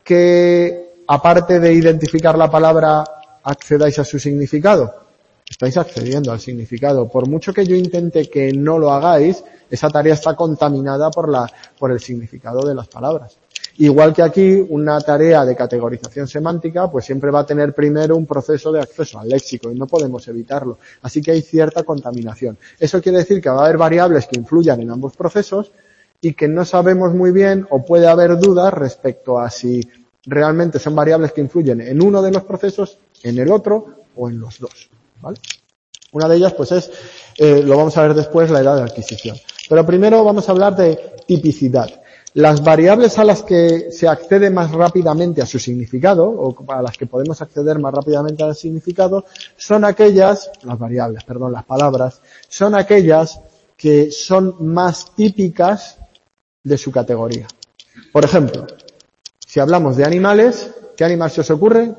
que, aparte de identificar la palabra, accedáis a su significado? Estáis accediendo al significado. Por mucho que yo intente que no lo hagáis, esa tarea está contaminada por el significado de las palabras. Igual que aquí, una tarea de categorización semántica, pues siempre va a tener primero un proceso de acceso al léxico y no podemos evitarlo. Así que hay cierta contaminación. Eso quiere decir que va a haber variables que influyan en ambos procesos y que no sabemos muy bien, o puede haber dudas respecto a si realmente son variables que influyen en uno de los procesos, en el otro o en los dos, ¿vale? Una de ellas, pues lo vamos a ver después, la edad de adquisición. Pero primero vamos a hablar de tipicidad. Las variables a las que se accede más rápidamente a su significado, o a las que podemos acceder más rápidamente al significado, son aquellas, las palabras, son aquellas que son más típicas de su categoría. Por ejemplo, si hablamos de animales, ¿qué animal se os ocurre?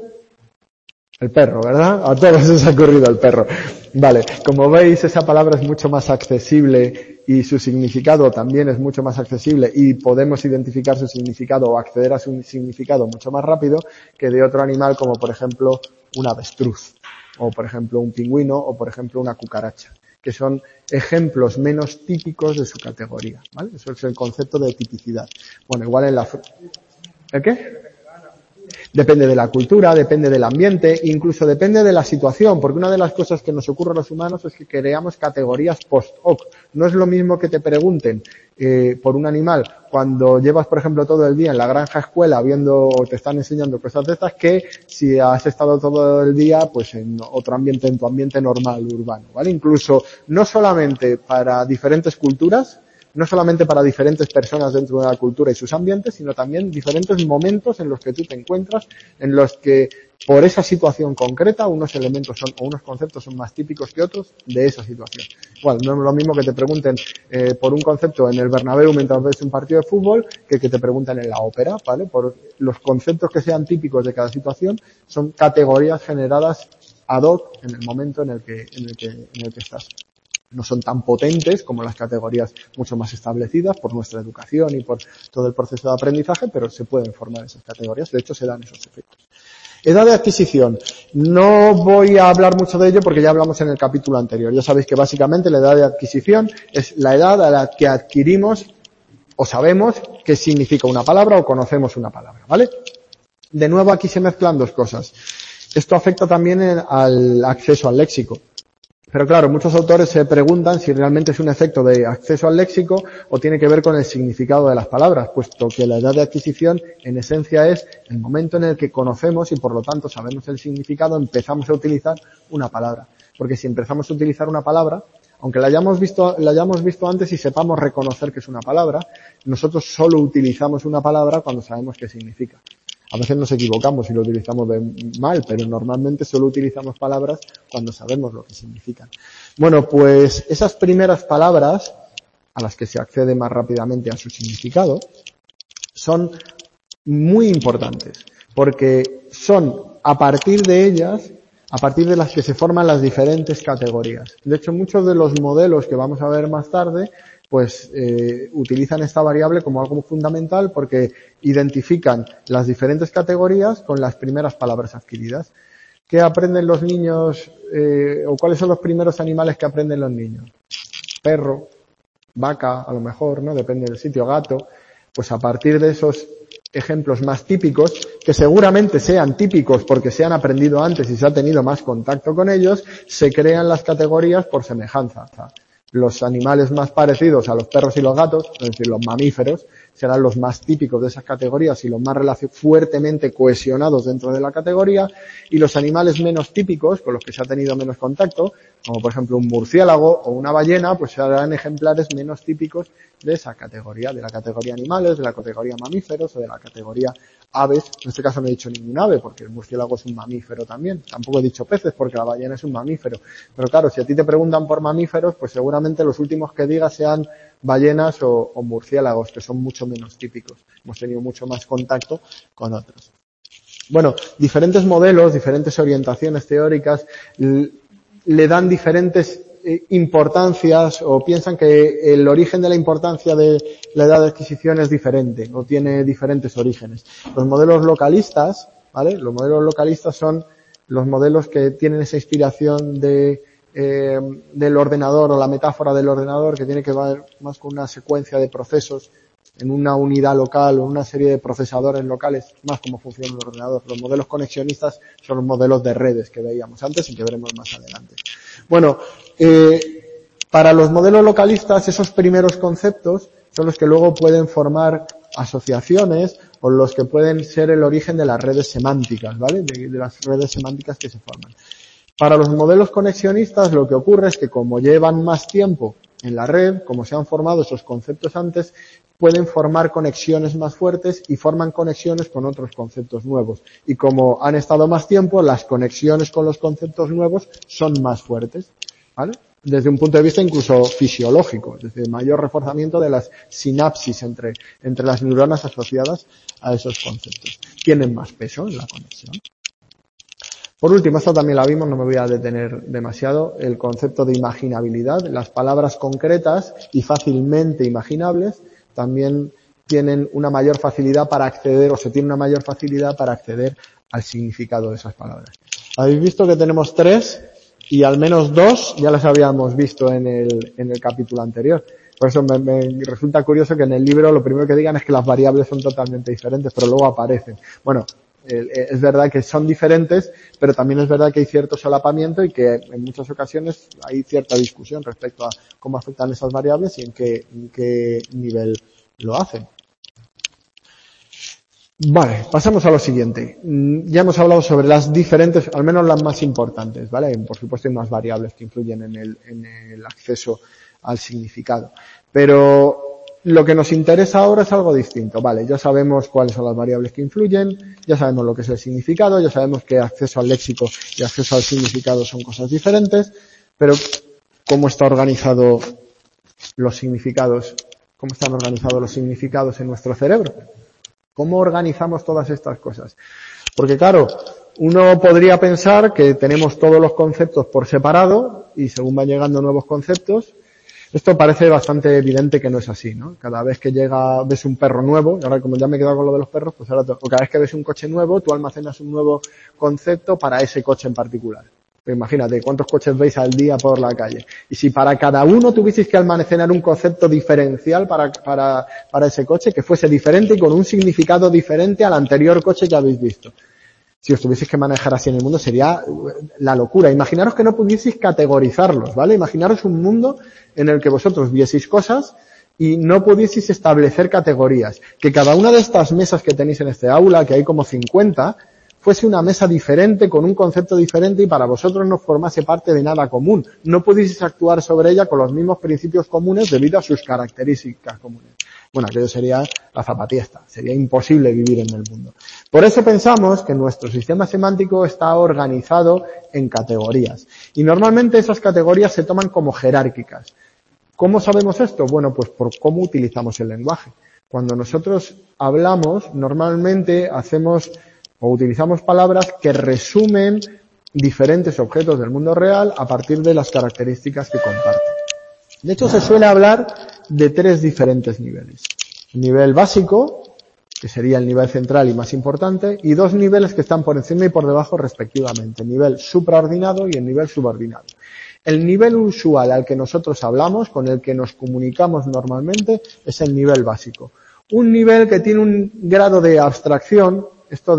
El perro, ¿verdad? A todos os ha ocurrido el perro. Vale, como veis, esa palabra es mucho más accesible y su significado también es mucho más accesible y podemos identificar su significado o acceder a su significado mucho más rápido que de otro animal como, por ejemplo, un avestruz, o por ejemplo, un pingüino, o por ejemplo, una cucaracha, que son ejemplos menos típicos de su categoría, ¿vale? Eso es el concepto de tipicidad. Bueno, igual en ¿el qué? Depende de la cultura, depende del ambiente, incluso depende de la situación, porque una de las cosas que nos ocurre a los humanos es que creamos categorías post hoc. No es lo mismo que te pregunten por un animal cuando llevas, por ejemplo, todo el día en la granja escuela viendo o te están enseñando cosas de estas, que si has estado todo el día pues en otro ambiente, en tu ambiente normal, urbano, ¿vale? Incluso no solamente para diferentes culturas, no solamente para diferentes personas dentro de la cultura y sus ambientes, sino también diferentes momentos en los que tú te encuentras, en los que por esa situación concreta unos elementos o unos conceptos son más típicos que otros de esa situación. Bueno, no es lo mismo que te pregunten por un concepto en el Bernabéu mientras ves un partido de fútbol que te pregunten en la ópera, ¿vale? Por los conceptos que sean típicos de cada situación son categorías generadas ad hoc en el momento en el que estás. No son tan potentes como las categorías mucho más establecidas por nuestra educación y por todo el proceso de aprendizaje, pero se pueden formar esas categorías, de hecho se dan esos efectos. Edad de adquisición. No voy a hablar mucho de ello porque ya hablamos en el capítulo anterior. Ya sabéis que básicamente la edad de adquisición es la edad a la que adquirimos o sabemos qué significa una palabra o conocemos una palabra, ¿vale? De nuevo aquí se mezclan dos cosas. Esto afecta también al acceso al léxico. Pero claro, muchos autores se preguntan si realmente es un efecto de acceso al léxico o tiene que ver con el significado de las palabras, puesto que la edad de adquisición en esencia es el momento en el que conocemos y por lo tanto sabemos el significado, empezamos a utilizar una palabra. Porque si empezamos a utilizar una palabra, aunque la hayamos visto antes y sepamos reconocer que es una palabra, nosotros solo utilizamos una palabra cuando sabemos qué significa. A veces nos equivocamos y lo utilizamos mal, pero normalmente solo utilizamos palabras cuando sabemos lo que significan. Bueno, pues esas primeras palabras, a las que se accede más rápidamente a su significado, son muy importantes, porque son a partir de ellas, a partir de las que se forman las diferentes categorías. De hecho, muchos de los modelos que vamos a ver más tarde, pues utilizan esta variable como algo fundamental porque identifican las diferentes categorías con las primeras palabras adquiridas. ¿Qué aprenden los niños o cuáles son los primeros animales que aprenden los niños? Perro, vaca, a lo mejor, ¿no? Depende del sitio, gato. Pues a partir de esos ejemplos más típicos, que seguramente sean típicos porque se han aprendido antes y se ha tenido más contacto con ellos, se crean las categorías por semejanza. Los animales más parecidos a los perros y los gatos, es decir, los mamíferos, serán los más típicos de esas categorías y los más fuertemente cohesionados dentro de la categoría, y los animales menos típicos, con los que se ha tenido menos contacto, como por ejemplo un murciélago o una ballena, pues serán ejemplares menos típicos de esa categoría, de la categoría animales, de la categoría mamíferos o de la categoría aves. En este caso no he dicho ningún ave porque el murciélago es un mamífero también. Tampoco he dicho peces porque la ballena es un mamífero. Pero claro, si a ti te preguntan por mamíferos, pues seguramente los últimos que digas sean ballenas o murciélagos, que son mucho menos típicos. Hemos tenido mucho más contacto con otros. Bueno, diferentes modelos, diferentes orientaciones teóricas le dan diferentes importancias o piensan que el origen de la importancia de la edad de adquisición es diferente o tiene diferentes orígenes. Los modelos localistas, ¿vale? Los modelos localistas son los modelos que tienen esa inspiración del ordenador o la metáfora del ordenador, que tiene que ver más con una secuencia de procesos en una unidad local o una serie de procesadores locales, más como funciona el ordenador. Los modelos conexionistas son los modelos de redes que veíamos antes y que veremos más adelante. Bueno, para los modelos localistas, esos primeros conceptos son los que luego pueden formar asociaciones o los que pueden ser el origen de las redes semánticas, ¿vale? De las redes semánticas que se forman. Para los modelos conexionistas lo que ocurre es que como llevan más tiempo en la red, como se han formado esos conceptos antes, pueden formar conexiones más fuertes y forman conexiones con otros conceptos nuevos. Y como han estado más tiempo, las conexiones con los conceptos nuevos son más fuertes, ¿vale? Desde un punto de vista incluso fisiológico, desde mayor reforzamiento de las sinapsis entre las neuronas asociadas a esos conceptos. Tienen más peso en la conexión. Por último, esto también la vimos, no me voy a detener demasiado, el concepto de imaginabilidad. Las palabras concretas y fácilmente imaginables también tienen una mayor facilidad para acceder, o se tiene una mayor facilidad para acceder al significado de esas palabras. Habéis visto que tenemos 3 y al menos 2 ya las habíamos visto en el capítulo anterior. Por eso me resulta curioso que en el libro lo primero que digan es que las variables son totalmente diferentes, pero luego aparecen. Bueno, es verdad que son diferentes, pero también es verdad que hay cierto solapamiento y que en muchas ocasiones hay cierta discusión respecto a cómo afectan esas variables y en qué nivel lo hacen. Vale, pasamos a lo siguiente. Ya hemos hablado sobre las diferentes, al menos las más importantes, ¿vale? Por supuesto hay más variables que influyen en el acceso al significado. Pero lo que nos interesa ahora es algo distinto. Vale, ya sabemos cuáles son las variables que influyen, ya sabemos lo que es el significado, ya sabemos que acceso al léxico y acceso al significado son cosas diferentes, pero ¿cómo está organizado los significados? ¿Cómo están organizados los significados en nuestro cerebro? ¿Cómo organizamos todas estas cosas? Porque claro, uno podría pensar que tenemos todos los conceptos por separado y según van llegando nuevos conceptos, esto parece bastante evidente que no es así, ¿no? Cada vez que ves un perro nuevo, ahora como ya me he quedado con lo de los perros, pues ahora o cada vez que ves un coche nuevo, tú almacenas un nuevo concepto para ese coche en particular. Pues imagínate cuántos coches veis al día por la calle. Y si para cada uno tuvieseis que almacenar un concepto diferencial para ese coche, que fuese diferente y con un significado diferente al anterior coche que habéis visto. Si os tuvieseis que manejar así en el mundo sería la locura. Imaginaros que no pudieseis categorizarlos, ¿vale? Imaginaros un mundo en el que vosotros vieseis cosas y no pudieseis establecer categorías. Que cada una de estas mesas que tenéis en este aula, que hay como 50, fuese una mesa diferente, con un concepto diferente y para vosotros no formase parte de nada común. No pudieseis actuar sobre ella con los mismos principios comunes debido a sus características comunes. Bueno, aquello sería la zapatiesta, sería imposible vivir en el mundo. Por eso pensamos que nuestro sistema semántico está organizado en categorías. Y normalmente esas categorías se toman como jerárquicas. ¿Cómo sabemos esto? Bueno, pues por cómo utilizamos el lenguaje. Cuando nosotros hablamos, normalmente hacemos o utilizamos palabras que resumen diferentes objetos del mundo real a partir de las características que comparten. De hecho, se suele hablar de 3 diferentes niveles. El nivel básico, que sería el nivel central y más importante, y 2 niveles que están por encima y por debajo respectivamente, el nivel supraordinado y el nivel subordinado. El nivel usual al que nosotros hablamos, con el que nos comunicamos normalmente, es el nivel básico. Un nivel que tiene un grado de abstracción, esto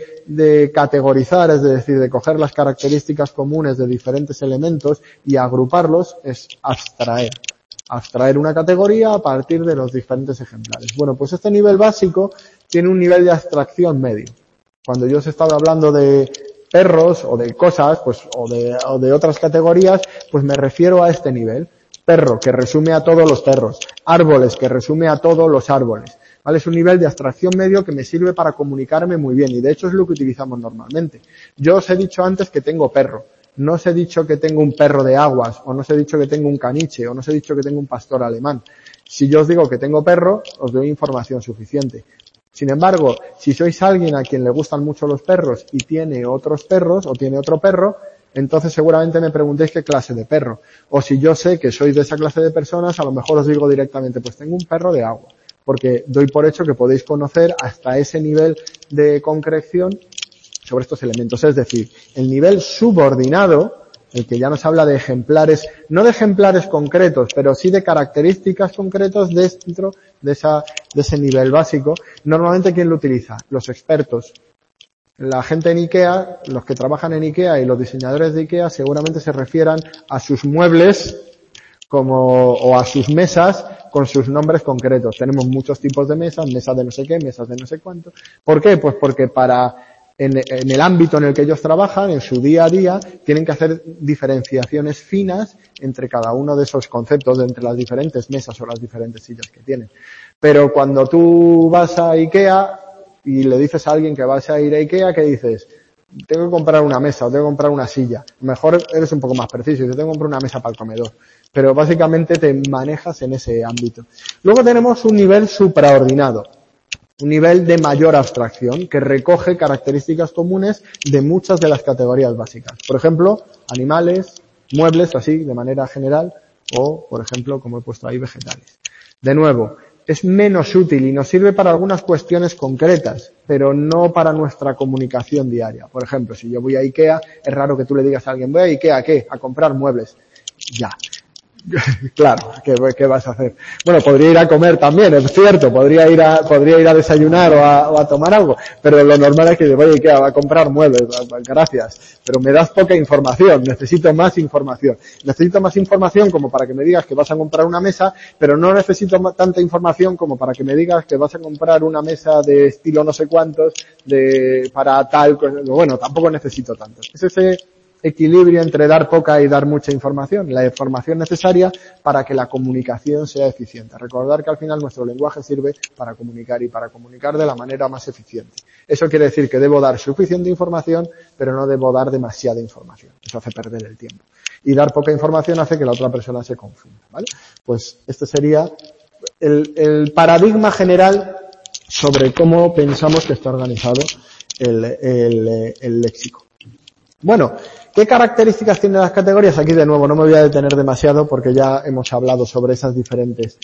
de categorizar, es decir, de coger las características comunes de diferentes elementos y agruparlos, es abstraer. Abstraer una categoría a partir de los diferentes ejemplares. Bueno, pues este nivel básico tiene un nivel de abstracción medio. Cuando yo os he estado hablando de perros o de cosas, pues, o de otras categorías, pues me refiero a este nivel. Perro, que resume a todos los perros. Árboles, que resume a todos los árboles. ¿Vale? Es un nivel de abstracción medio que me sirve para comunicarme muy bien y de hecho es lo que utilizamos normalmente. Yo os he dicho antes que tengo perro. No os he dicho que tengo un perro de aguas, o no os he dicho que tengo un caniche, o no os he dicho que tengo un pastor alemán. Si yo os digo que tengo perro, os doy información suficiente. Sin embargo, si sois alguien a quien le gustan mucho los perros y tiene otros perros, o tiene otro perro, entonces seguramente me preguntéis qué clase de perro. O si yo sé que sois de esa clase de personas, a lo mejor os digo directamente, pues tengo un perro de agua. Porque doy por hecho que podéis conocer hasta ese nivel de concreción sobre estos elementos. Es decir, el nivel subordinado, el que ya nos habla de ejemplares, no de ejemplares concretos, pero sí de características concretas dentro de ese nivel básico. Normalmente, ¿quién lo utiliza? Los expertos. La gente en IKEA, los que trabajan en IKEA y los diseñadores de IKEA seguramente se refieran a sus muebles o a sus mesas con sus nombres concretos. Tenemos muchos tipos de mesas, mesas de no sé qué, mesas de no sé cuánto. ¿Por qué? Pues porque en el ámbito en el que ellos trabajan, en su día a día, tienen que hacer diferenciaciones finas entre cada uno de esos conceptos, entre las diferentes mesas o las diferentes sillas que tienen. Pero cuando tú vas a IKEA y le dices a alguien que vas a ir a IKEA, ¿qué dices? Tengo que comprar una mesa o tengo que comprar una silla. Mejor eres un poco más preciso y dices, tengo que comprar una mesa para el comedor. Pero básicamente te manejas en ese ámbito. Luego tenemos un nivel supraordinado, un nivel de mayor abstracción que recoge características comunes de muchas de las categorías básicas. Por ejemplo, animales, muebles, así de manera general, o, por ejemplo, como he puesto ahí, vegetales. De nuevo, es menos útil y nos sirve para algunas cuestiones concretas, pero no para nuestra comunicación diaria. Por ejemplo, si yo voy a IKEA, es raro que tú le digas a alguien, voy a IKEA, ¿a qué? A comprar muebles. Ya. Claro, ¿qué vas a hacer? Bueno, podría ir a comer también, es cierto, podría ir a desayunar o a tomar algo, pero lo normal es que yo vaya a IKEA a comprar muebles, gracias, pero me das poca información, necesito más información. Necesito más información como para que me digas que vas a comprar una mesa, pero no necesito tanta información como para que me digas que vas a comprar una mesa de estilo no sé cuántos, para tal, bueno, tampoco necesito tanto. Es ese equilibrio entre dar poca y dar mucha información, la información necesaria para que la comunicación sea eficiente. Recordar que al final nuestro lenguaje sirve para comunicar y para comunicar de la manera más eficiente. Eso quiere decir que debo dar suficiente información, pero no debo dar demasiada información. Eso hace perder el tiempo. Y dar poca información hace que la otra persona se confunda, ¿vale? Pues este sería el paradigma general sobre cómo pensamos que está organizado el léxico. Bueno, ¿qué características tienen las categorías? Aquí de nuevo no me voy a detener demasiado porque ya hemos hablado sobre esas diferentes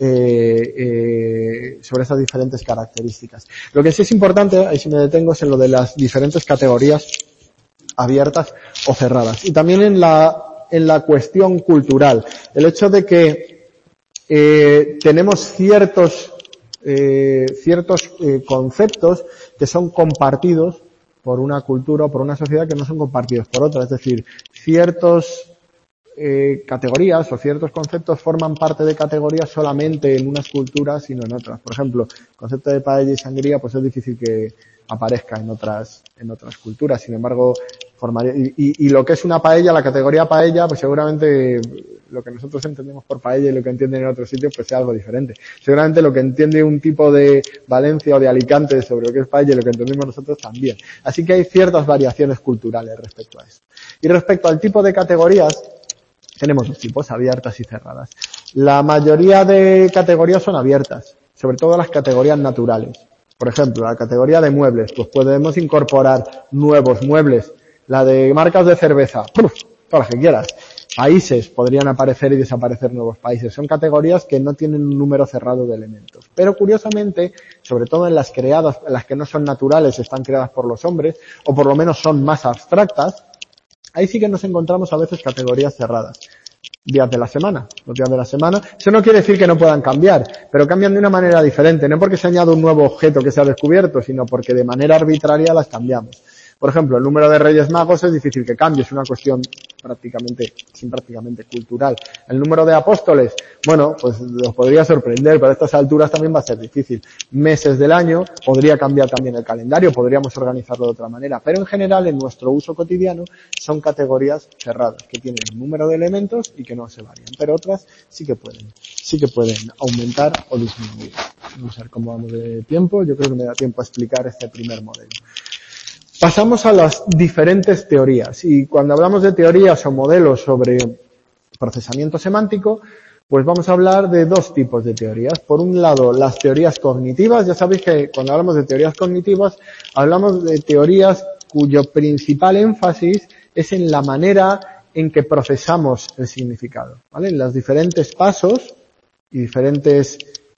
características. Lo que sí es importante, ahí sí me detengo, es en lo de las diferentes categorías abiertas o cerradas. Y también en la cuestión cultural. El hecho de que tenemos ciertos conceptos que son compartidos por una cultura o por una sociedad que no son compartidos por otra. Es decir, ciertas categorías o ciertos conceptos forman parte de categorías solamente en unas culturas y no en otras. Por ejemplo, el concepto de paella y sangría pues es difícil que aparezca en otras culturas. Sin embargo, formaría, y lo que es una paella, la categoría paella, pues seguramente lo que nosotros entendemos por paella y lo que entienden en otros sitios pues sea algo diferente. Seguramente lo que entiende un tipo de Valencia o de Alicante sobre lo que es paella y lo que entendemos nosotros también. Así que hay ciertas variaciones culturales respecto a esto. Y respecto al tipo de categorías, tenemos dos tipos, abiertas y cerradas. La mayoría de categorías son abiertas, sobre todo las categorías naturales. Por ejemplo, la categoría de muebles, pues podemos incorporar nuevos muebles. La de marcas de cerveza, todas las que quieras. Países, podrían aparecer y desaparecer nuevos países. Son categorías que no tienen un número cerrado de elementos. Pero curiosamente, sobre todo en las creadas, en las que no son naturales, están creadas por los hombres, o por lo menos son más abstractas, ahí sí que nos encontramos a veces categorías cerradas. Días de la semana, los días de la semana. Eso no quiere decir que no puedan cambiar, pero cambian de una manera diferente, no porque se añade un nuevo objeto que se ha descubierto, sino porque de manera arbitraria las cambiamos. Por ejemplo, el número de Reyes Magos es difícil que cambie, es una cuestión prácticamente cultural. El número de apóstoles, bueno, pues os podría sorprender, pero a estas alturas también va a ser difícil. Meses del año, podría cambiar también el calendario, podríamos organizarlo de otra manera, pero en general en nuestro uso cotidiano son categorías cerradas, que tienen un número de elementos y que no se varían, pero otras sí que pueden aumentar o disminuir. Vamos a ver cómo vamos de tiempo, yo creo que me da tiempo a explicar este primer modelo. Pasamos a las diferentes teorías, y cuando hablamos de teorías o modelos sobre procesamiento semántico, pues vamos a hablar de dos tipos de teorías. Por un lado, las teorías cognitivas. Ya sabéis que cuando hablamos de teorías cognitivas, hablamos de teorías cuyo principal énfasis es en la manera en que procesamos el significado, ¿vale? En los diferentes pasos y diferentes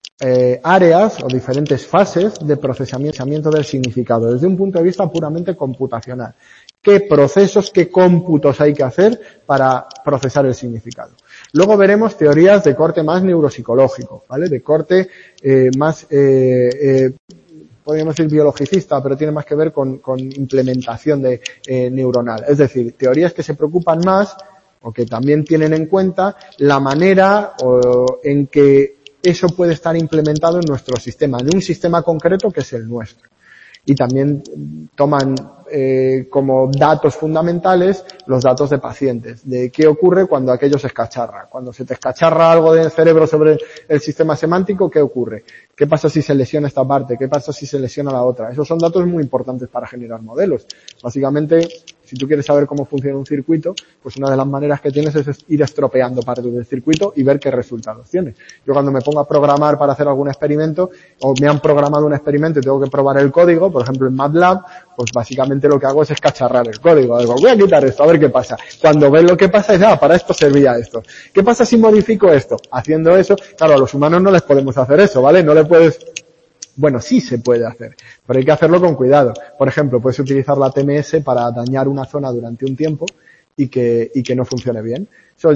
áreas o diferentes fases de procesamiento del significado desde un punto de vista puramente computacional. ¿Qué procesos, qué cómputos hay que hacer para procesar el significado? Luego veremos teorías de corte más neuropsicológico, ¿vale? De corte más, podríamos decir biologicista, pero tiene más que ver con implementación de neuronal. Es decir, teorías que se preocupan más o que también tienen en cuenta la manera en que eso puede estar implementado en nuestro sistema, en un sistema concreto que es el nuestro. Y también toman como datos fundamentales los datos de pacientes, de qué ocurre cuando aquello se escacharra. Cuando se te escacharra algo del cerebro sobre el sistema semántico, ¿qué ocurre? ¿Qué pasa si se lesiona esta parte? ¿Qué pasa si se lesiona la otra? Esos son datos muy importantes para generar modelos. Básicamente, si tú quieres saber cómo funciona un circuito, pues una de las maneras que tienes es ir estropeando partes del circuito y ver qué resultados tiene. Yo cuando me pongo a programar para hacer algún experimento, o me han programado un experimento y tengo que probar el código, por ejemplo en MATLAB, pues básicamente lo que hago es escacharrar el código. Digo, voy a quitar esto, a ver qué pasa. Cuando ves lo que pasa, es, para esto servía esto. ¿Qué pasa si modifico esto? Haciendo eso, claro, a los humanos no les podemos hacer eso, ¿vale? No le puedes... Bueno, sí se puede hacer, pero hay que hacerlo con cuidado. Por ejemplo, puedes utilizar la TMS para dañar una zona durante un tiempo y que no funcione bien. Eso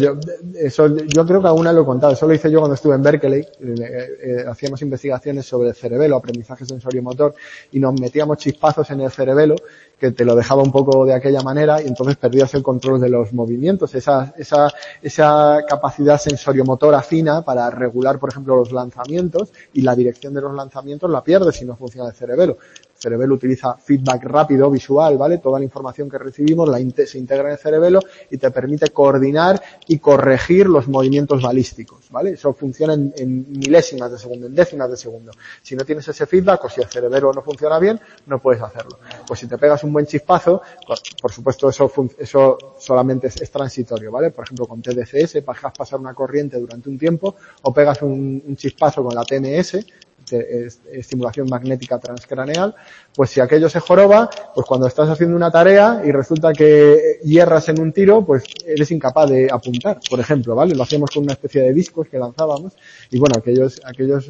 yo creo que alguna lo he contado. Eso lo hice yo cuando estuve en Berkeley. Hacíamos investigaciones sobre el cerebelo, aprendizaje sensoriomotor, y nos metíamos chispazos en el cerebelo que te lo dejaba un poco de aquella manera y entonces perdías el control de los movimientos, esa capacidad sensoriomotora fina para regular, por ejemplo, los lanzamientos, y la dirección de los lanzamientos la pierdes si no funciona el cerebelo. El cerebelo utiliza feedback rápido, visual, ¿vale? Toda la información que recibimos se integra en el cerebelo y te permite coordinar y corregir los movimientos balísticos, ¿vale? Eso funciona en milésimas de segundo, en décimas de segundo. Si no tienes ese feedback o si el cerebelo no funciona bien, no puedes hacerlo. Pues si te pegas un buen chispazo, por supuesto eso solamente es transitorio, ¿vale? Por ejemplo, con TDCS, dejas pasar una corriente durante un tiempo, o pegas un chispazo con la TMS, estimulación magnética transcraneal, pues si aquello se joroba, pues cuando estás haciendo una tarea y resulta que hierras en un tiro, pues eres incapaz de apuntar, por ejemplo, ¿vale? Lo hacíamos con una especie de discos que lanzábamos y bueno, aquellos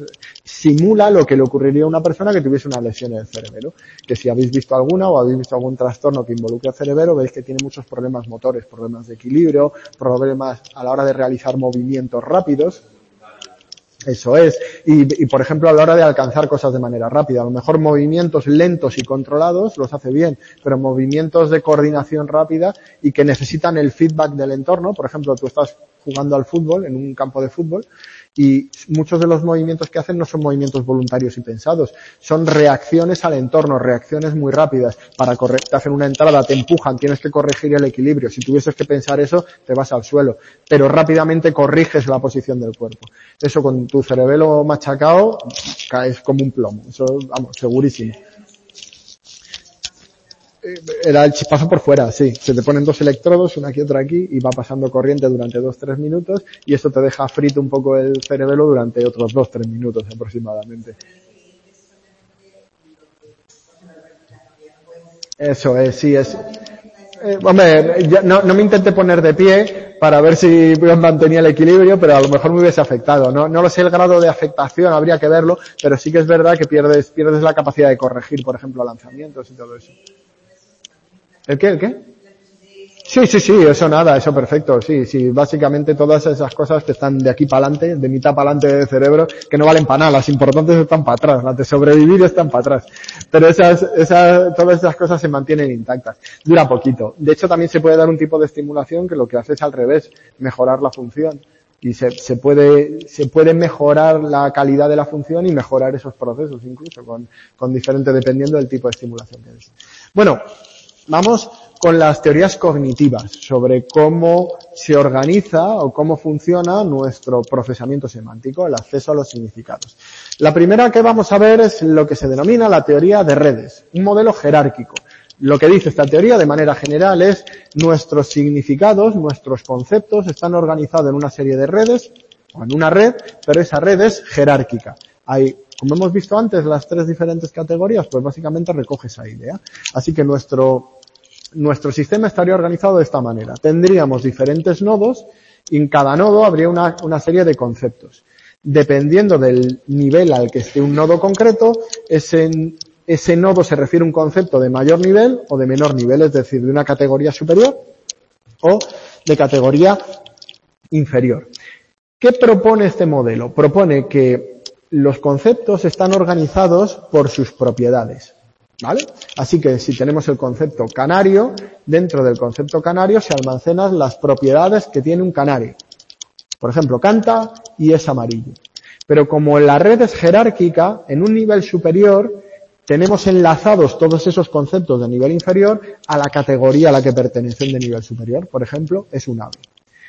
simula lo que le ocurriría a una persona que tuviese una lesión en el cerebelo, que si habéis visto alguna o habéis visto algún trastorno que involucre al cerebro, veis que tiene muchos problemas motores, problemas de equilibrio, problemas a la hora de realizar movimientos rápidos. Eso es. Y por ejemplo, a la hora de alcanzar cosas de manera rápida, a lo mejor movimientos lentos y controlados los hace bien, pero movimientos de coordinación rápida y que necesitan el feedback del entorno, por ejemplo, tú estás jugando al fútbol, en un campo de fútbol, Y muchos de los movimientos que hacen no son movimientos voluntarios y pensados, son reacciones al entorno, reacciones muy rápidas. Te hacen una entrada, te empujan, tienes que corregir el equilibrio. Si tuvieses que pensar eso, te vas al suelo. Pero rápidamente corriges la posición del cuerpo. Eso con tu cerebelo machacado, caes como un plomo. Eso, vamos, segurísimo. Era el chispazo por fuera, sí. Se te ponen 2 electrodos, una aquí, otra aquí, y va pasando corriente durante 2-3 minutos, y esto te deja frito un poco el cerebelo durante otros 2-3 minutos aproximadamente. Eso es, sí, es. Hombre, no me intenté poner de pie para ver si mantenía el equilibrio, pero a lo mejor me hubiese afectado. No lo sé el grado de afectación, habría que verlo, pero sí que es verdad que pierdes la capacidad de corregir, por ejemplo, lanzamientos y todo eso. ¿El qué? Sí, eso nada, eso perfecto, sí, básicamente todas esas cosas que están de aquí para adelante, de mitad para adelante del cerebro, que no valen para nada, las importantes están para atrás, las de sobrevivir están para atrás, pero todas esas cosas se mantienen intactas, dura poquito. De hecho también se puede dar un tipo de estimulación que lo que hace es al revés, mejorar la función, y se puede mejorar la calidad de la función y mejorar esos procesos incluso con diferente, dependiendo del tipo de estimulación que es. Bueno, vamos con las teorías cognitivas sobre cómo se organiza o cómo funciona nuestro procesamiento semántico, el acceso a los significados. La primera que vamos a ver es lo que se denomina la teoría de redes, un modelo jerárquico. Lo que dice esta teoría de manera general es nuestros significados, nuestros conceptos están organizados en una serie de redes o en una red, pero esa red es jerárquica. Hay, como hemos visto antes, las 3 diferentes categorías, pues básicamente recoge esa idea. Así que nuestro sistema estaría organizado de esta manera. Tendríamos diferentes nodos y en cada nodo habría una serie de conceptos. Dependiendo del nivel al que esté un nodo concreto, ese nodo se refiere a un concepto de mayor nivel o de menor nivel, es decir, de una categoría superior o de categoría inferior. ¿Qué propone este modelo? Propone que los conceptos están organizados por sus propiedades. ¿Vale? Así que si tenemos el concepto canario, dentro del concepto canario se almacenan las propiedades que tiene un canario. Por ejemplo, canta y es amarillo. Pero como la red es jerárquica, en un nivel superior tenemos enlazados todos esos conceptos de nivel inferior a la categoría a la que pertenecen de nivel superior. Por ejemplo, es un ave.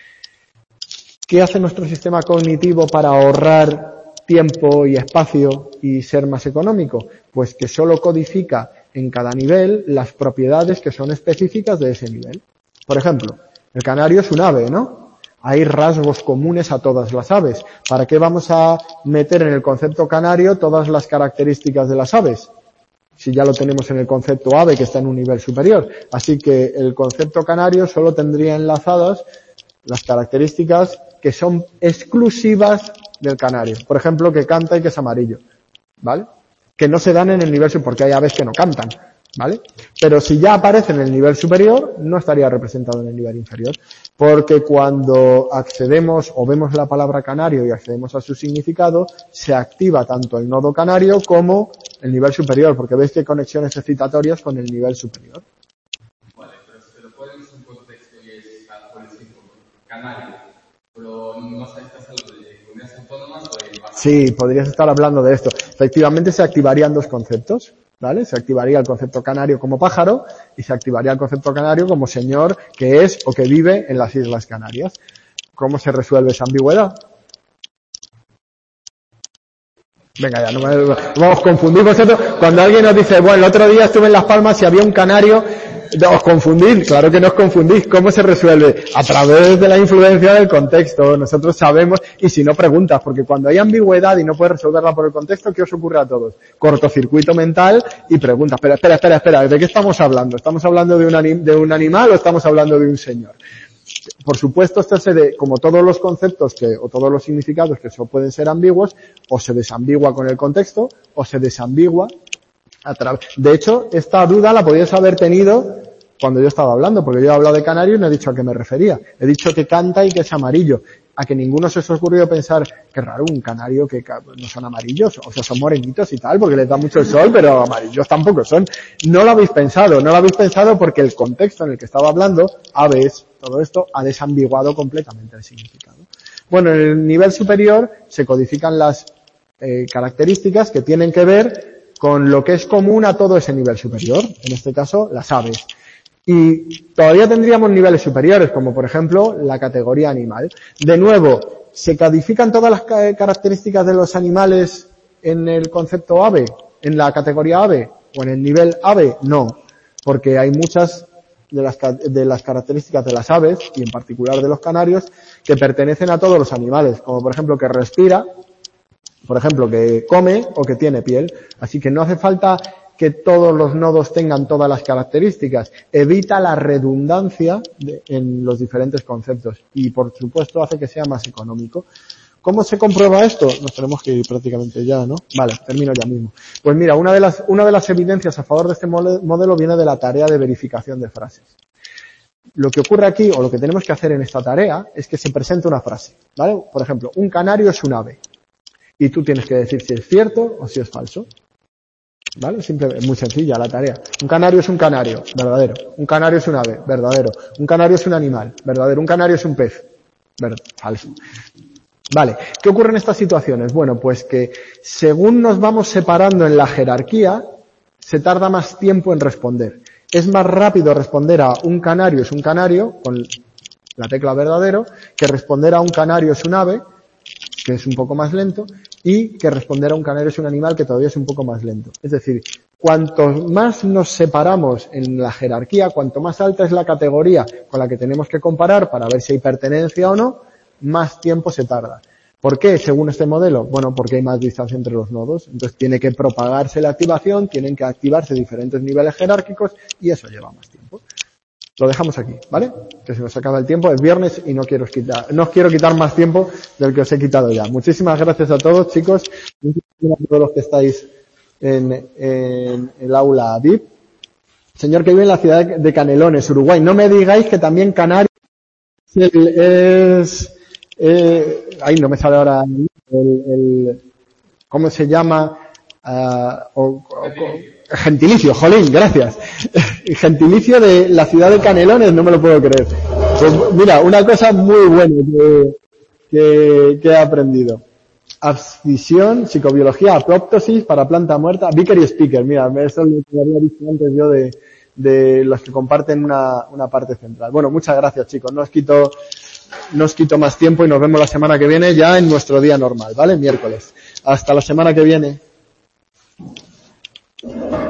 ¿Qué hace nuestro sistema cognitivo para ahorrar tiempo y espacio y ser más económico? Pues que solo codifica en cada nivel las propiedades que son específicas de ese nivel. Por ejemplo, el canario es un ave, ¿no? Hay rasgos comunes a todas las aves. ¿Para qué vamos a meter en el concepto canario todas las características de las aves? Si ya lo tenemos en el concepto ave que está en un nivel superior. Así que el concepto canario solo tendría enlazadas las características que son exclusivas del canario. Por ejemplo, que canta y que es amarillo, ¿vale? Que no se dan en el nivel superior, porque hay aves que no cantan, ¿vale? Pero si ya aparece en el nivel superior, no estaría representado en el nivel inferior. Porque cuando accedemos o vemos la palabra canario y accedemos a su significado, se activa tanto el nodo canario como el nivel superior, porque veis que hay conexiones excitatorias con el nivel superior. Vale, pero si te lo pones en un contexto y es, por decir, canario, pero no sabes qué hacer de comunidades autónomas o de... Sí, podrías estar hablando de esto. Efectivamente se activarían 2 conceptos, ¿vale? Se activaría el concepto canario como pájaro y se activaría el concepto canario como señor que es o que vive en las Islas Canarias. ¿Cómo se resuelve esa ambigüedad? Venga, ya, no vamos, confundimos vosotros. Cuando alguien nos dice, bueno, el otro día estuve en Las Palmas y había un canario, os confundís, claro que no os confundís. ¿Cómo se resuelve? A través de la influencia del contexto. Nosotros sabemos, y si no preguntas, porque cuando hay ambigüedad y no puedes resolverla por el contexto, ¿qué os ocurre a todos? Cortocircuito mental y preguntas. Espera, ¿de qué estamos hablando? ¿Estamos hablando de un animal o estamos hablando de un señor? Por supuesto, esto como todos los conceptos o todos los significados que pueden ser ambiguos, o se desambigua con el contexto, o se desambigua a través. De hecho, esta duda la podías haber tenido cuando yo estaba hablando, porque yo he hablado de canario y no he dicho a qué me refería. He dicho que canta y que es amarillo. A que ninguno se os ha ocurrido pensar, qué raro, un canario que no son amarillos, o sea, son morenitos y tal, porque les da mucho el sol, pero amarillos tampoco son. No lo habéis pensado porque el contexto en el que estaba hablando, aves, todo esto, ha desambiguado completamente el significado. Bueno, en el nivel superior se codifican las características que tienen que ver con lo que es común a todo ese nivel superior, en este caso las aves. Y todavía tendríamos niveles superiores, como por ejemplo la categoría animal. De nuevo, ¿se codifican todas las características de los animales en el concepto ave, en la categoría ave o en el nivel ave? No, porque hay muchas de las características de las aves, y en particular de los canarios, que pertenecen a todos los animales, como por ejemplo que respira, por ejemplo que come o que tiene piel. Así que no hace falta que todos los nodos tengan todas las características. Evita la redundancia en los diferentes conceptos y, por supuesto, hace que sea más económico. ¿Cómo se comprueba esto? Nos tenemos que ir prácticamente ya, ¿no? Vale, termino ya mismo. Pues mira, una de las evidencias a favor de este modelo viene de la tarea de verificación de frases. Lo que ocurre aquí, o lo que tenemos que hacer en esta tarea, es que se presente una frase, ¿vale? Por ejemplo, un canario es un ave. Y tú tienes que decir si es cierto o si es falso. ¿Vale? Simplemente, muy sencilla la tarea. Un canario es un canario, verdadero. Un canario es un ave, verdadero. Un canario es un animal, verdadero. Un canario es un pez, falso. Vale, ¿qué ocurre en estas situaciones? Bueno, pues que según nos vamos separando en la jerarquía, se tarda más tiempo en responder. Es más rápido responder a un canario es un canario, con la tecla verdadero, que responder a un canario es un ave, que es un poco más lento, y que responder a un canario es un animal, que todavía es un poco más lento. Es decir, cuanto más nos separamos en la jerarquía, cuanto más alta es la categoría con la que tenemos que comparar para ver si hay pertenencia o no, más tiempo se tarda. ¿Por qué, según este modelo? Bueno, porque hay más distancia entre los nodos. Entonces tiene que propagarse la activación, tienen que activarse diferentes niveles jerárquicos y eso lleva más tiempo. Lo dejamos aquí, ¿vale? Que se nos acaba el tiempo, es viernes y no os quiero quitar más tiempo del que os he quitado ya. Muchísimas gracias a todos, chicos. Muchísimas gracias a todos los que estáis en el aula VIP. Señor que vive en la ciudad de Canelones, Uruguay. No me digáis que también Canarias ahí no me sale ahora ¿cómo se llama? Gentilicio, jolín, gracias. Gentilicio de la ciudad de Canelones, no me lo puedo creer. Pues mira, una cosa muy buena que he aprendido. Abscisión, psicobiología, apoptosis para planta muerta, Vicar y Speaker. Mira, eso es lo que había visto antes yo de los que comparten una parte central. Bueno, muchas gracias, chicos. No os quito más tiempo y nos vemos la semana que viene ya en nuestro día normal, ¿vale? Miércoles. Hasta la semana que viene.